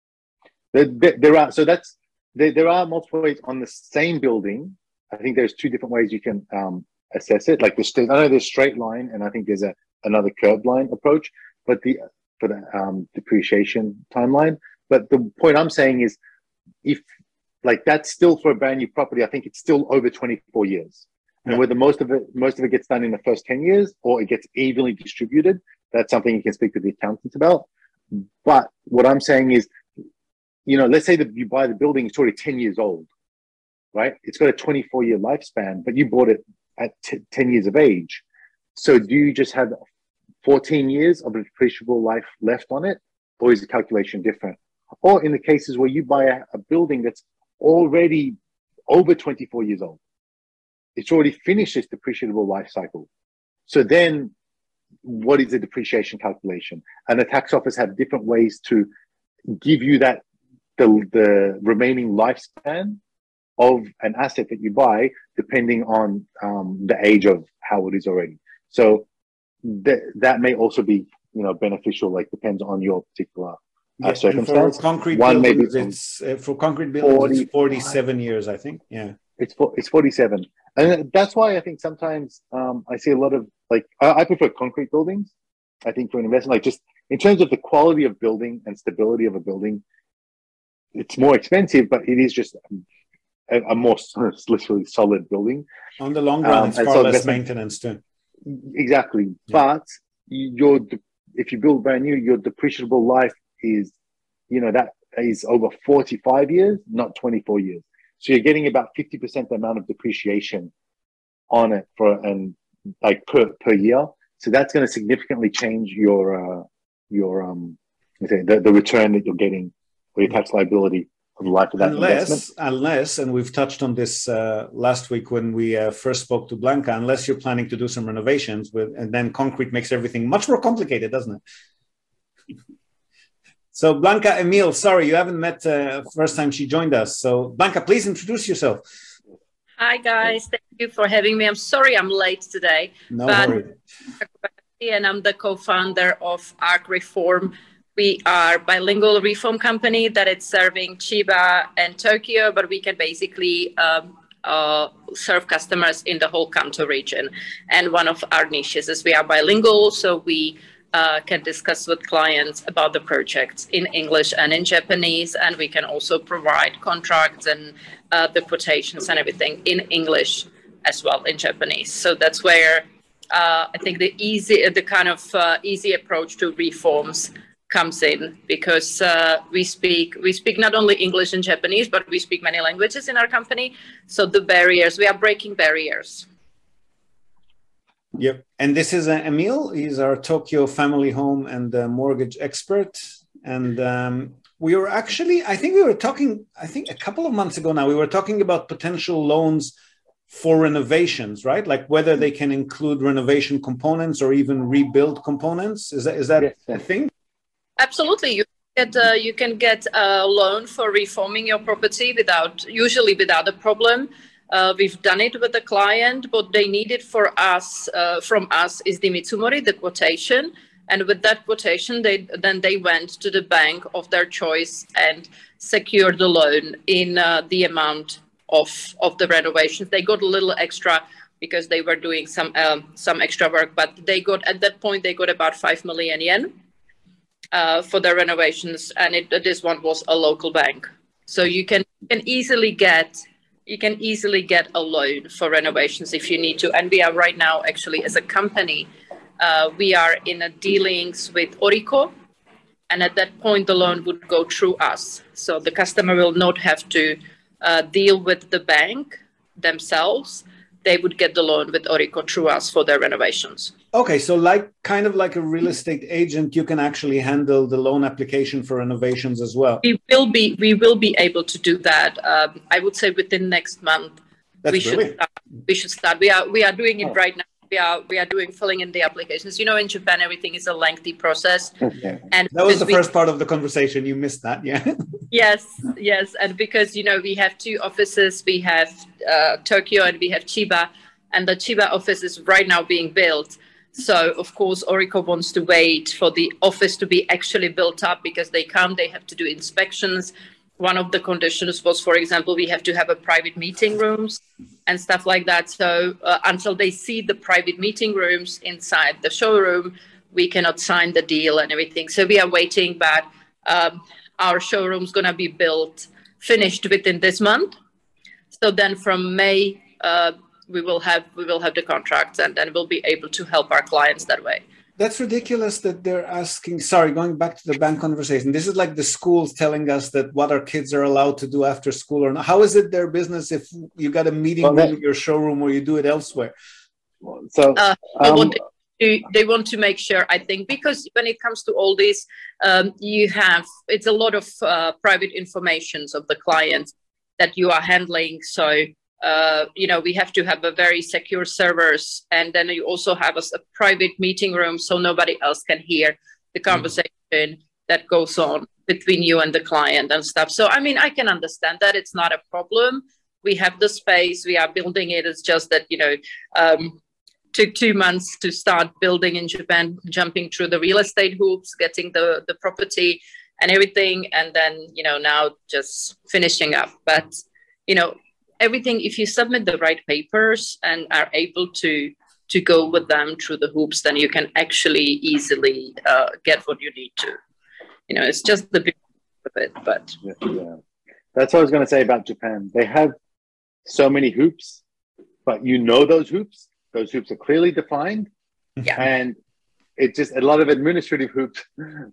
there are. So there are multiple ways on the same building. I think there's two different ways you can assess it. Like I know there's straight line, and I think there's another curved line approach. But for the depreciation timeline. But the point I'm saying is, if like that's still for a brand new property, I think it's still over 24 years. And whether most of it gets done in the first 10 years or it gets evenly distributed, that's something you can speak to the accountants about. But what I'm saying is, let's say that you buy the building, it's already 10 years old, right? It's got a 24-year lifespan, but you bought it at 10 years of age. So do you just have 14 years of depreciable life left on it? Or is the calculation different? Or in the cases where you buy a building that's already over 24 years old, it's already finished its depreciable life cycle. So then what is the depreciation calculation, and the tax office have different ways to give you that the remaining lifespan of an asset that you buy, depending on the age of how it is already. So that may also be, beneficial. Like, depends on your particular circumstance. For concrete buildings, it's 47 years, I think. Yeah, it's 47, and that's why I think sometimes I see a lot of, like, I prefer concrete buildings. I think for an investment, like, just in terms of the quality of building and stability of a building, it's more expensive, but it is just a more literally solid building. On the long run, it's far less maintenance too. Exactly. Yeah. But if you build brand new, your depreciable life is, that is over 45 years, not 24 years. So you're getting about 50% the amount of depreciation on it per year. So that's going to significantly change the return that you're getting or your tax liability of the life of that investment. Unless, and we've touched on this last week when we first spoke to Blanca, unless you're planning to do some renovations and then concrete makes everything much more complicated, doesn't it? So Blanca, Emil, sorry, you haven't met first time she joined us. So Blanca, please introduce yourself. Hi guys, thank you for having me. I'm sorry I'm late today. No worries. And I'm the co-founder of Arc Reform. We are a bilingual reform company that is serving Chiba and Tokyo, but we can basically serve customers in the whole Kanto region. And one of our niches is we are bilingual, so we can discuss with clients about the projects in English and in Japanese, and we can also provide contracts and the quotations and everything in English as well in Japanese. So that's where I think the easy approach to reforms comes in, because we speak not only English and Japanese, but we speak many languages in our company. So we are breaking barriers. Yep. And this is Emil. He's our Tokyo family home and mortgage expert. And we were actually, a couple of months ago now, we were talking about potential loans for renovations, right? Like whether they can include renovation components or even rebuild components. Is that a thing? Absolutely. You can get a loan for reforming your property usually without a problem. We've done it with the client. What they needed from us is the Mitsumori, the quotation. And with that quotation, they went to the bank of their choice and secured the loan in the amount of the renovations. They got a little extra because they were doing some extra work, but at that point they got about 5 million yen for the renovations, and this one was a local bank. So you can easily get a loan for renovations if you need to. And we are right now, actually, as a company, we are in dealings with Orico. And at that point, the loan would go through us. So the customer will not have to deal with the bank themselves. They would get the loan with Orico through us for their renovations. Okay, so kind of like a real estate agent, you can actually handle the loan application for renovations as well. We will be able to do that. I would say within next month. That's brilliant. We should start. We are doing it right now. We are filling in the applications. In Japan, everything is a lengthy process. Okay. And that was the first part of the conversation. You missed that, yeah? Yes. And because, we have two offices. We have Tokyo and we have Chiba. And the Chiba office is right now being built. So, of course, Orico wants to wait for the office to be actually built up, because they have to do inspections. One of the conditions was, for example, we have to have a private meeting rooms and stuff like that. So until they see the private meeting rooms inside the showroom, we cannot sign the deal and everything. So we are waiting, but our showroom's going to be finished within this month. So then from May, we will have the contracts, and then we'll be able to help our clients that way. That's ridiculous that they're asking. Sorry, going back to the bank conversation. This is like the schools telling us that what our kids are allowed to do after school or not. How is it their business if you got a meeting room in your showroom or you do it elsewhere? So they want to make sure, I think, because when it comes to all this, it's a lot of private information of the clients that you are handling. So we have to have a very secure servers, and then you also have a private meeting room so nobody else can hear the conversation that goes on between you and the client and stuff. So, I mean, I can understand that. It's not a problem. We have the space. We are building it. It's just that, took 2 months to start building in Japan, jumping through the real estate hoops, getting the property and everything. And then, now just finishing up. But, everything, if you submit the right papers and are able to go with them through the hoops, then you can actually easily get what you need to. It's just the big of it, but yeah. That's what I was going to say about Japan. They have so many hoops, but those hoops are clearly defined. Yeah. And it's just a lot of administrative hoops,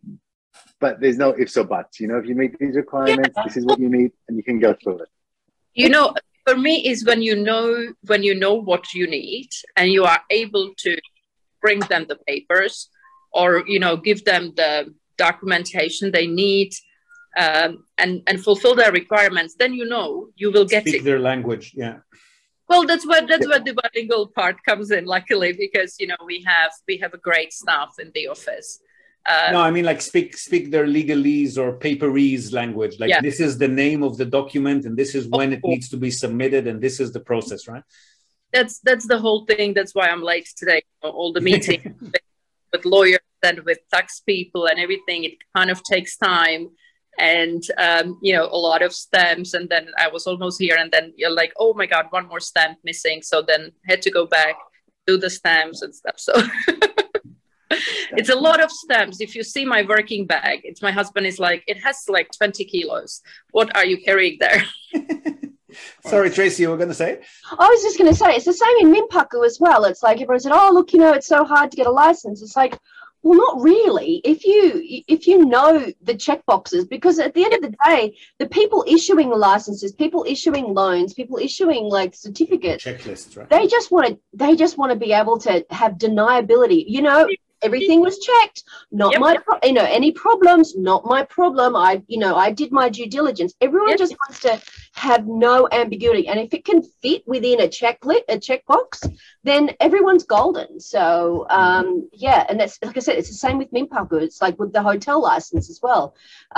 but there's no ifs or buts. If you meet these requirements, this is what you need, and you can go through it. For me, is when you know what you need and you are able to bring them the papers or, give them the documentation they need and fulfill their requirements, then you will get Speak it. their language, yeah. Well, that's where the bilingual part comes in, luckily, because we have a great staff in the office. No, I mean like speak their legalese or paperese language. Like this is the name of the document, and this is when it needs to be submitted, and this is the process, right? That's the whole thing. That's why I'm late today. All the meetings with lawyers and with tax people and everything. It kind of takes time, and a lot of stamps. And then I was almost here, and then you're like, oh my God, one more stamp missing. So then had to go back, do the stamps and stuff. So. It's a lot of stamps. If you see my working bag, my husband is like, it has like 20 kilos. What are you carrying there? Sorry, Tracy, you were going to say? I was just going to say, it's the same in Minpaku as well. It's like everyone said, oh, look, it's so hard to get a license. It's like, well, not really. If you know the check boxes, because at the end of the day, the people issuing the licenses, people issuing loans, people issuing like certificates, checklists, right? They just want to be able to have deniability. Everything was checked, not my any problems, not my problem. I did my due diligence. Everyone just wants to have no ambiguity, and if it can fit within a checkbox, then everyone's golden. So and that's, like I said, it's the same with Minpaku. It's like with the hotel license as well.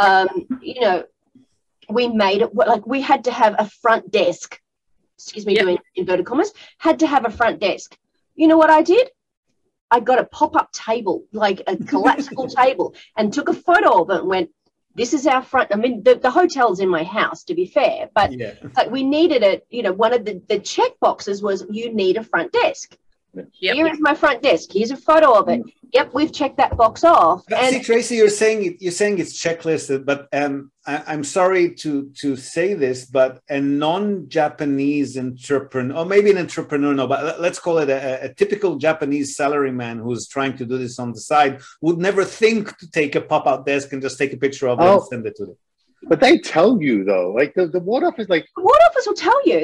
We made it like we had to have a front desk. Excuse me, doing inverted commas, had to have a front desk. You know what I did? I got a pop-up table, like a collapsible table, and took a photo of it and went, this is our front. I mean, the hotel's in my house, to be fair, but like we needed it. One of the check boxes was you need a front desk. Yep. Here is my front desk. Here's a photo of it. Yep, we've checked that box off. See, Tracy, you're saying it's checklisted, but I'm sorry to say this, but a non-Japanese entrepreneur, or maybe an entrepreneur, no, but let's call it a typical Japanese salaryman who's trying to do this on the side, would never think to take a pop-out desk and just take a picture of it and send it to them. But they tell you though, like the ward office, like the ward office will tell you.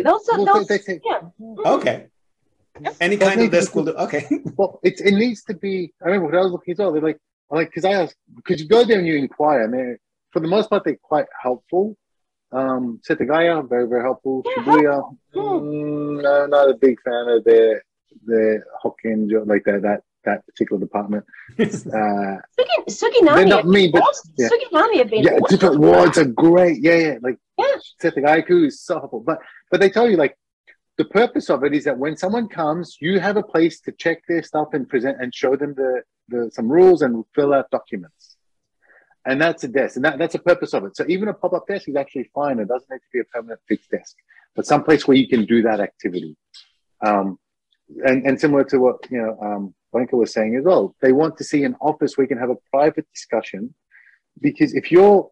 Okay. Any kind of desk will do. Okay. Well, it needs to be. I remember when I was looking as well. They're like because you go there and you inquire. I mean, for the most part, they're quite helpful. Setagaya, very very helpful. Shibuya, no, not a big fan of their Hokkien, like that particular department. Suginami. They're not me, but Suginami have been different wards are great. Setagaiku is so helpful, but they tell you like. The purpose of it is that when someone comes, you have a place to check their stuff and present and show them some rules and fill out documents. And that's a desk. And that's the purpose of it. So even a pop-up desk is actually fine. It doesn't need to be a permanent fixed desk, but some place where you can do that activity. And similar to what, Blanca was saying as well, they want to see an office where you can have a private discussion, because if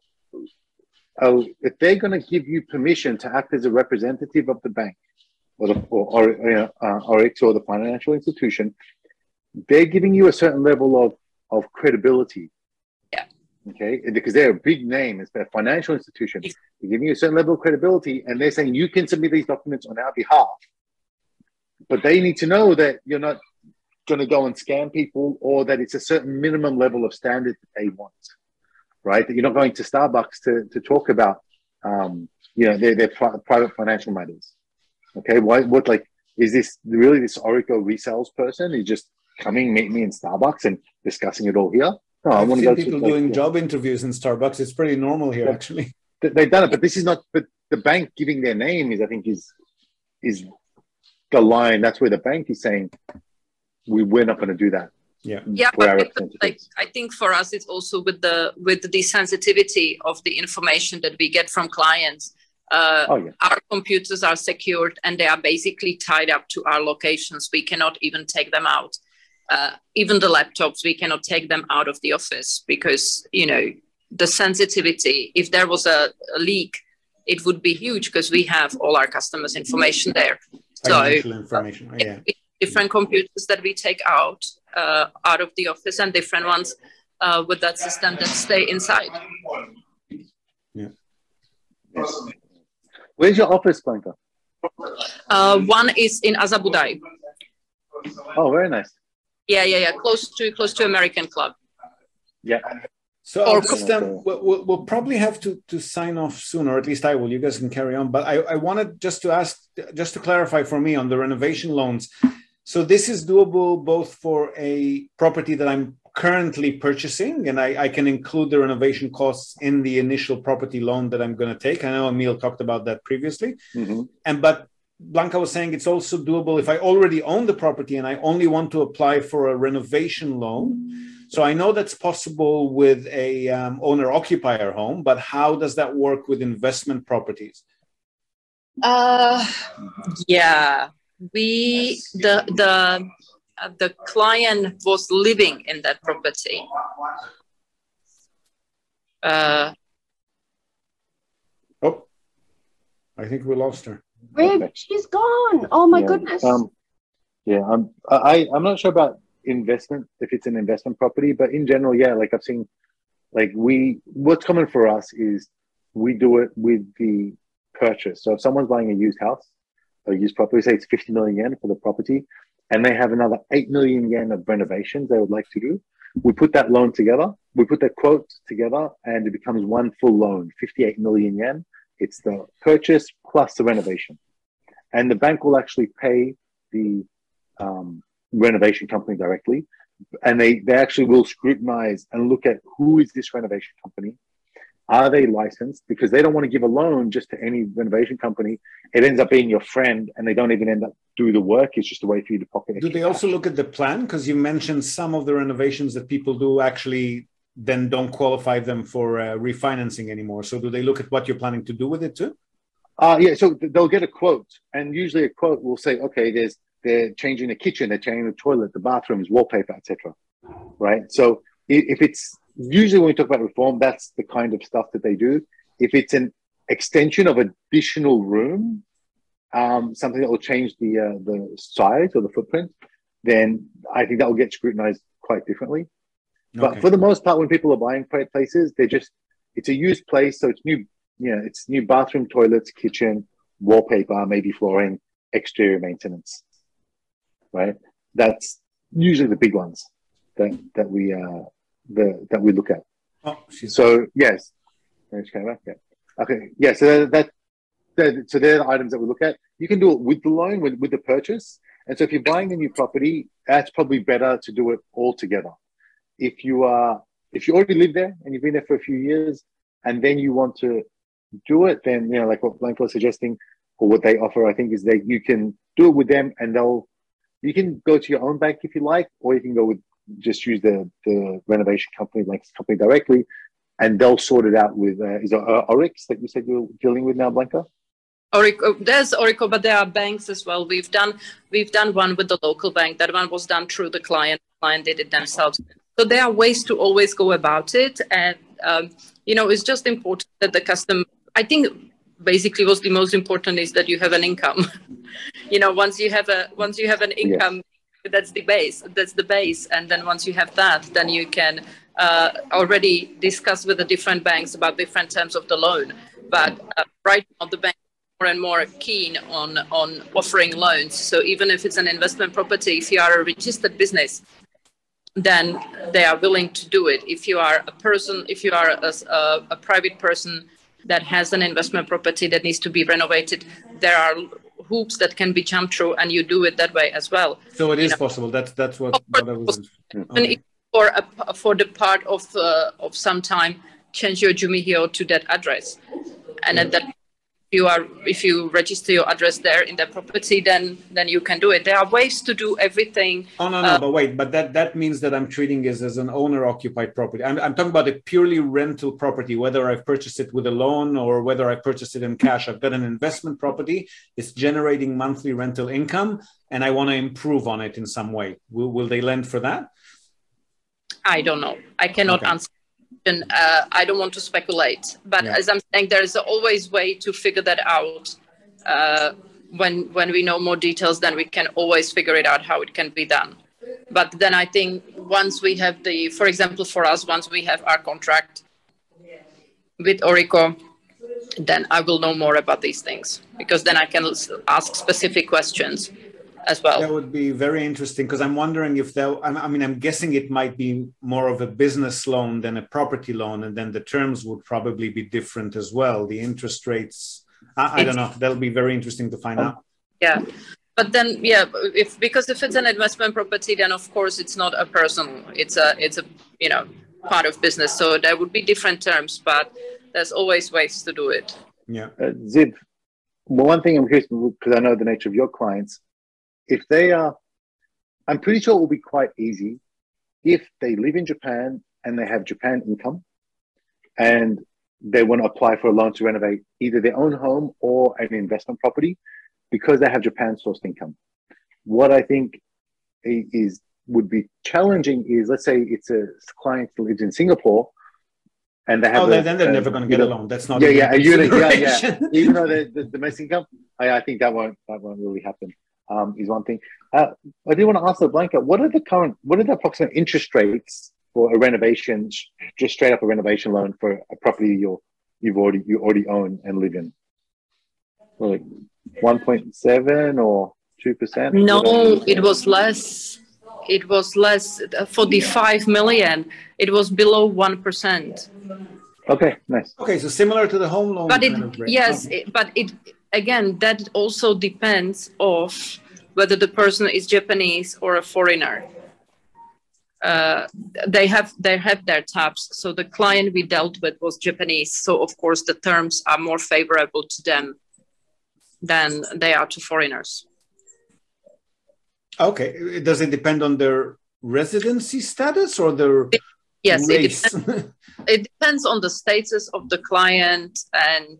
they're going to give you permission to act as a representative of the bank, or the financial institution, they're giving you a certain level of credibility. Yeah. Okay. Because they're a big name. It's a financial institution. They're giving you a certain level of credibility, and they're saying you can submit these documents on our behalf. But they need to know that you're not going to go and scam people, or that it's a certain minimum level of standard that they want, right? That you're not going to Starbucks to talk about, their private financial matters. Okay, what like is this really this Orico resales person? Is just coming meet me in Starbucks and discussing it all here? No, I I've want to seen go people to doing job interviews in Starbucks. It's pretty normal here, actually. They've done it, but this is not. But the bank giving their name is, I think, is the line. That's where the bank is saying we're not going to do that. Yeah, but like I think for us, it's also with the desensitivity of the information that we get from clients. Our computers are secured and they are basically tied up to our locations. We cannot even take them out. Even the laptops, we cannot take them out of the office because, the sensitivity, if there was a leak, it would be huge because we have all our customers' information there. Financial information. Different computers that we take out of the office and different ones with that system that stay inside. Yeah. Where's your office, Blanca? One is in Abu Dhabi. Oh, very nice. Yeah. Close to American Club. Yeah. So we'll probably have to sign off soon, or at least I will. You guys can carry on. But I wanted just to clarify for me on the renovation loans. So this is doable both for a property that I'm currently purchasing, and I can include the renovation costs in the initial property loan that I'm going to take. I know Emil talked about that previously. Mm-hmm. But Blanca was saying it's also doable if I already own the property and I only want to apply for a renovation loan. So I know that's possible with a owner-occupier home, but how does that work with investment properties? Yeah, the client was living in that property. I think we lost her. Rib, she's gone. Oh my goodness. I'm not sure about investment, if it's an investment property, but in general, like I've seen, what's common for us is we do it with the purchase. So if someone's buying a used house or used property, say it's 50 million yen for the property, and they have another 8 million yen of renovations they would like to do, we put that loan together, we put that quote together, and it becomes one full loan, 58 million yen. It's the purchase plus the renovation. And the bank will actually pay the renovation company directly. And they actually will scrutinize and look at who is this renovation company? Are they licensed? Because they don't want to give a loan just to any renovation company. It ends up being your friend and they don't even end up doing the work. It's just a way for you to pocket. Do they also look at the plan? Because you mentioned some of the renovations that people do actually then don't qualify them for refinancing anymore. So do they look at what you're planning to do with it too? So they'll get a quote, and usually a quote will say, okay, they're changing the kitchen, they're changing the toilet, the bathrooms, wallpaper, etc. Right? So if it's usually when we talk about reform, that's the kind of stuff that they do. If it's an extension of additional room, something that will change the size or the footprint, then I think that will get scrutinized quite differently. But for the most part, when people are buying places, it's a used place. So it's new bathroom, toilets, kitchen, wallpaper, maybe flooring, exterior maintenance, right? That's usually the big ones that we look at. So yes. Okay. Yeah. So so they're the items that we look at. You can do it with the loan, with the purchase. And so if you're buying a new property, that's probably better to do it all together. If you already live there and you've been there for a few years and then you want to do it, then, like what Blanca was suggesting or what they offer, I think is that you can do it with them and you can go to your own bank if you like, or you can go just use the renovation company, Blanca's company directly, and they'll sort it out with, is it Orix that you said you're dealing with now, Blanca? Orico, there's Orico, but there are banks as well. We've done one with the local bank. That one was done through the client. The client did it themselves. So there are ways to always go about it. And, it's just important that the customer, I think basically what's the most important is that you have an income. Once you have an income, yes. That's the base. And then once you have that, then you can already discuss with the different banks about different terms of the loan. But right now the bank more and more keen on offering loans. So even if it's an investment property, if you are a registered business, then they are willing to do it. If you are a private person that has an investment property that needs to be renovated, there are hoops that can be jumped through, and you do it that way as well. So it is possible. That's what I was. Okay. For the part of some time, change your Jumihyo to that address, and at that if you register your address there in the property, then you can do it. There are ways to do everything. Oh no, but wait, but that means that I'm treating it as an owner-occupied property. I'm talking about a purely rental property, whether I've purchased it with a loan or whether I purchased it in cash. I've got an investment property. It's generating monthly rental income, and I want to improve on it in some way. Will they lend for that? I don't know. I cannot answer. I don't want to speculate, but as I'm saying, there's always way to figure that out. When we know more details, then we can always figure it out how it can be done. But then I think once we have for example, for us, once we have our contract with Orico, then I will know more about these things, because then I can ask specific questions as well. That would be very interesting, because I'm wondering if I'm guessing it might be more of a business loan than a property loan, and then the terms would probably be different as well. The interest rates, I don't know. That'll be very interesting to find out. Yeah, but then because if it's an investment property, then of course it's not a personal. It's a part of business. So there would be different terms, but there's always ways to do it. Yeah, Ziv, one thing I'm curious, because I know the nature of your clients. If they are, I'm pretty sure it will be quite easy if they live in Japan and they have Japan income and they want to apply for a loan to renovate either their own home or an investment property because they have Japan sourced income. What I think would be challenging is, let's say it's a client who lives in Singapore and they have then they're never going to get a loan. That's not a unit. Even though the domestic income, I think that won't really happen. Is one thing. I do want to ask Blanca, what are the approximate interest rates for a renovation, just straight up a renovation loan for a property you already own and live in? Like 1.7 or 2%? No, it was less. It was less for the 5 million. It was below 1%. Okay, nice. Okay, so similar to the home loan. But again, that also depends of whether the person is Japanese or a foreigner. They have their tabs. So the client we dealt with was Japanese. So of course the terms are more favorable to them than they are to foreigners. Okay. Does it depend on their residency status or their race? It depends on the status of the client and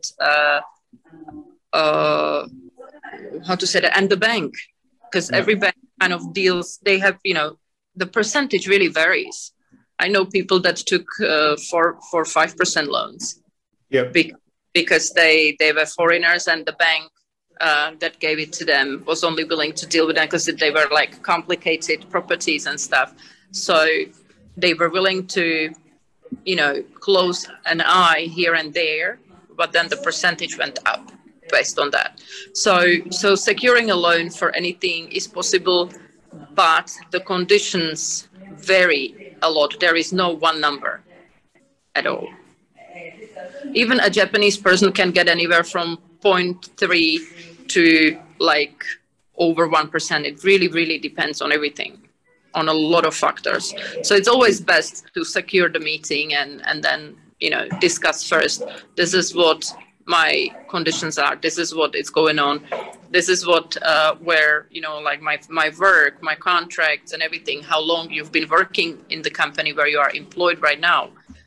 how to say that, and the bank, because every bank kind of deals, they have, the percentage really varies. I know people that took 4-5% loans because they were foreigners, and the bank that gave it to them was only willing to deal with them because they were like complicated properties and stuff. So they were willing to, close an eye here and there, but then the percentage went up based on that. So securing a loan for anything is possible, but the conditions vary a lot. There is no one number at all. Even a Japanese person can get anywhere from 0.3 to like over 1%. It really, really depends on everything, on a lot of factors. So it's always best to secure the meeting and then, discuss first. This is what my conditions are. This is what is going on. This is what, where, like my work, my contracts and everything, how long you've been working in the company where you are employed right now.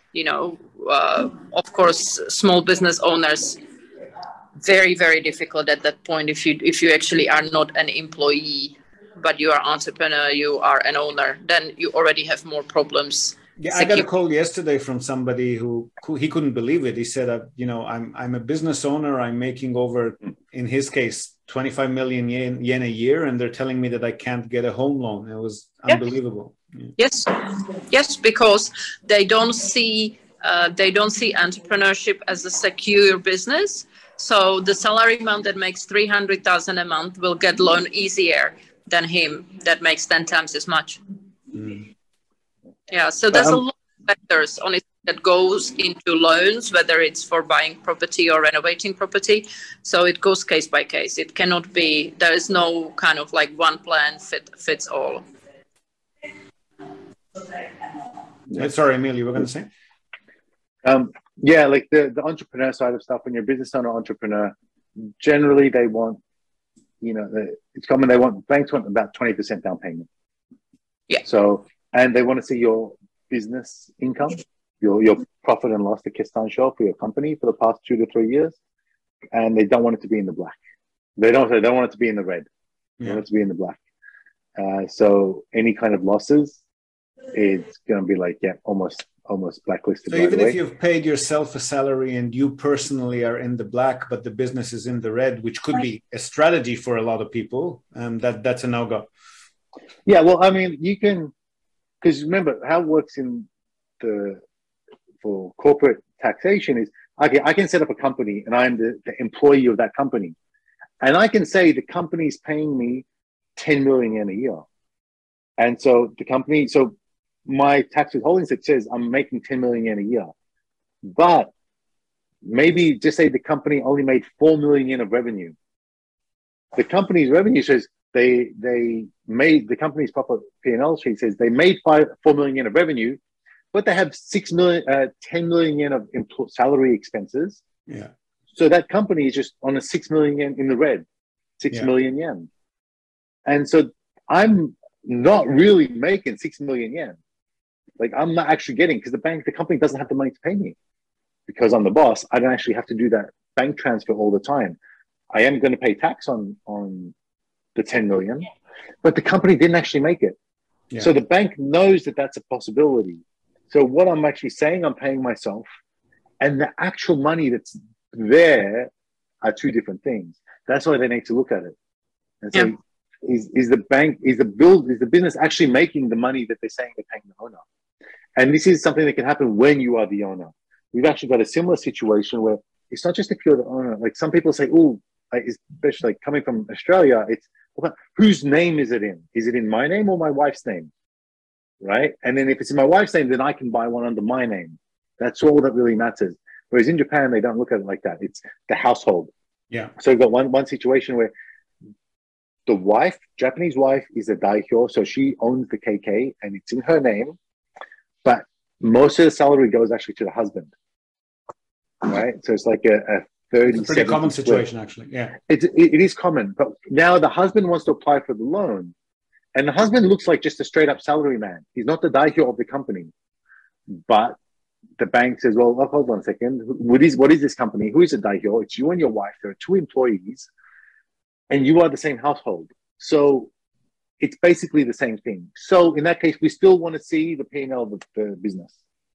Of course, small business owners, very, very difficult at that point. If you actually are not an employee, but you are entrepreneur, you are an owner, then you already have more problems. Yeah, I got a call yesterday from somebody who he couldn't believe it. He said, I'm a business owner. I'm making over, in his case, 25 million yen a year, and they're telling me that I can't get a home loan. It was unbelievable. Yeah. Yes, because they don't see entrepreneurship as a secure business. So the salary amount that makes 300,000 a month will get loan easier than him that makes 10 times as much. Yeah, so there's a lot of factors on it. that goes into loans, whether it's for buying property or renovating property. So it goes case by case. It cannot be, there is no kind of like one plan fits all. Sorry, Emil, you were going to say? Yeah, like the entrepreneur side of stuff, when you're a business owner, entrepreneur, generally they want, it's common, banks want about 20% down payment. Yeah. So, and they want to see your business income, your profit and loss, the Kestan show for your company for the past 2 to 3 years. And they don't want it to be in the black. They don't want it to be in the red. They want it to be in the black. So any kind of losses, it's going to be like, almost blacklisted. So even if you've paid yourself a salary and you personally are in the black, but the business is in the red, which could be a strategy for a lot of people, that's a no-go. Yeah, well, I mean, you can, because remember how it works for corporate taxation is, okay, I can set up a company and I'm the employee of that company. And I can say the company is paying me 10 million yen a year. And so my tax withholding says I'm making 10 million yen a year. But maybe just say the company only made 4 million yen of revenue. The company's revenue says they made, the company's proper P&L sheet says they made 4 million yen of revenue, but they have 10 million yen of salary expenses. Yeah. So that company is just on a 6 million yen in the red, 6 million yen. And so I'm not really making 6 million yen. Like I'm not actually getting, because the company doesn't have the money to pay me. Because I'm the boss, I don't actually have to do that bank transfer all the time. I am going to pay tax on the 10 million, but the company didn't actually make it. Yeah. So the bank knows that that's a possibility. So what I'm actually saying, I'm paying myself, and the actual money that's there are two different things. That's why they need to look at it. And so is the business actually making the money that they're saying they're paying the owner? And this is something that can happen when you are the owner. We've actually got a similar situation where it's not just if you're the owner. Like some people say, especially like coming from Australia, it's whose name is it in? Is it in my name or my wife's name? Right? And then if it's in my wife's name, then I can buy one under my name. That's all that really matters. Whereas in Japan, they don't look at it like that. It's the household. Yeah. So we've got one situation where the wife, Japanese wife, is a daihyo, so she owns the KK and it's in her name, but most of the salary goes actually to the husband. Right? So it's like a 30. It's a pretty common situation, actually. Yeah. It is common. But now the husband wants to apply for the loan. And the husband looks like just a straight up salary man. He's not the daihyo of the company. But the bank says, well, hold on a second. What is this company? Who is the daihyo? It's you and your wife. There are 2 employees. And you are the same household. So it's basically the same thing. So in that case, we still want to see the P&L of the business.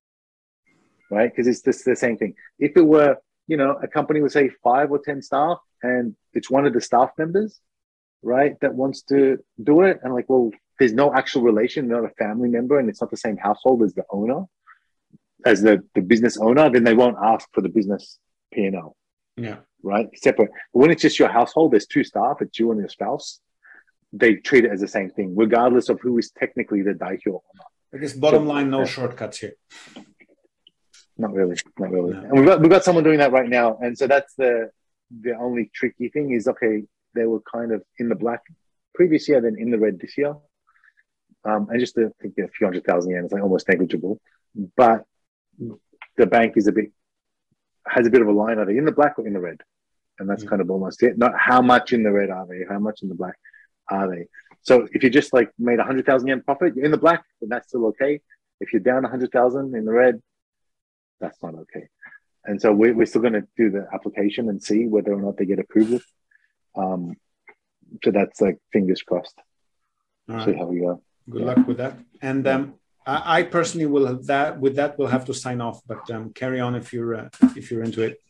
Right? Because it's the same thing. If it were, a company would say 5 or 10 staff and it's one of the staff members, right, that wants to do it. And like, well, there's no actual relation, not a family member, and it's not the same household as the owner, as the business owner, then they won't ask for the business P&L. Yeah. Right? Separate. But when it's just your household, there's 2 staff, it's you and your spouse, they treat it as the same thing, regardless of who is technically the daihyo or not. I guess bottom line, no shortcuts here. Not really. No. And we've got someone doing that right now. And so that's the only tricky thing is, okay, they were kind of in the black previous year, then in the red this year. And just I think a few 100,000 yen is like almost negligible. But the bank has a bit of a line, are they in the black or in the red? And that's kind of almost it. Not how much in the red are they, how much in the black are they? So if you just like made 100,000 yen profit, you're in the black, then that's still okay. If you're down 100,000 in the red, that's not okay. And so we're still going to do the application and see whether or not they get approval. So that's like fingers crossed. All right. See how we go. Good luck with that. And I personally will have that. With that, we'll have to sign off. But carry on if you're into it.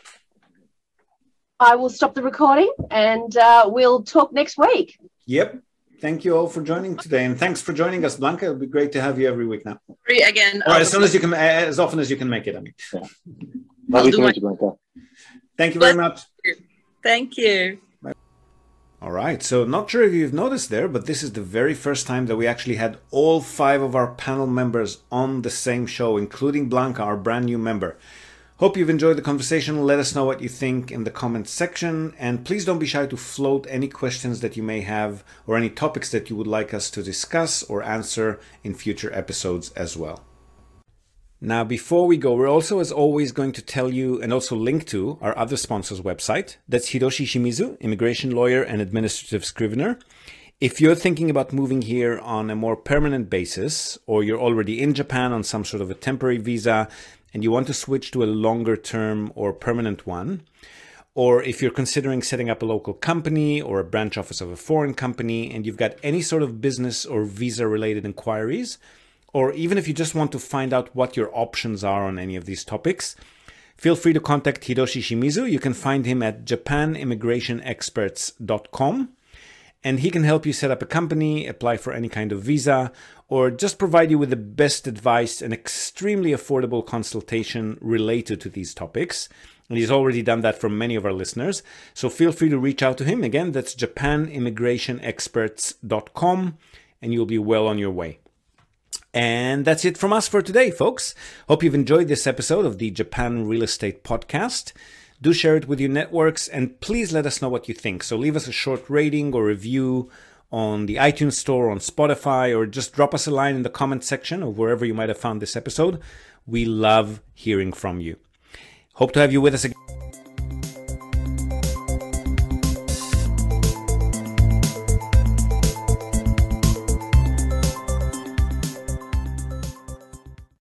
I will stop the recording, and we'll talk next week. Yep. Thank you all for joining today, and thanks for joining us, Blanca. It'll be great to have you every week now. Free again. Or as often as you can make it. I mean. Yeah. Lovely to meet you, Blanca. Thank you very much. Thank you. Bye. All right, so not sure if you've noticed there, but this is the very first time that we actually had all 5 of our panel members on the same show, including Blanca, our brand new member. Hope you've enjoyed the conversation. Let us know what you think in the comments section, and please don't be shy to float any questions that you may have or any topics that you would like us to discuss or answer in future episodes as well. Now, before we go, we're also, as always, going to tell you and also link to our other sponsor's website. That's Hiroshi Shimizu, immigration lawyer and administrative scrivener. If you're thinking about moving here on a more permanent basis, or you're already in Japan on some sort of a temporary visa and you want to switch to a longer term or permanent one, or if you're considering setting up a local company or a branch office of a foreign company and you've got any sort of business or visa related inquiries, or even if you just want to find out what your options are on any of these topics, feel free to contact Hiroshi Shimizu. You can find him at japanimmigrationexperts.com, and he can help you set up a company, apply for any kind of visa, or just provide you with the best advice and extremely affordable consultation related to these topics. And he's already done that for many of our listeners. So feel free to reach out to him. Again, that's japanimmigrationexperts.com, and you'll be well on your way. And that's it from us for today, folks. Hope you've enjoyed this episode of the Japan Real Estate Podcast. Do share it with your networks, and please let us know what you think. So leave us a short rating or review on the iTunes Store, on Spotify, or just drop us a line in the comment section of wherever you might have found this episode. We love hearing from you. Hope to have you with us again.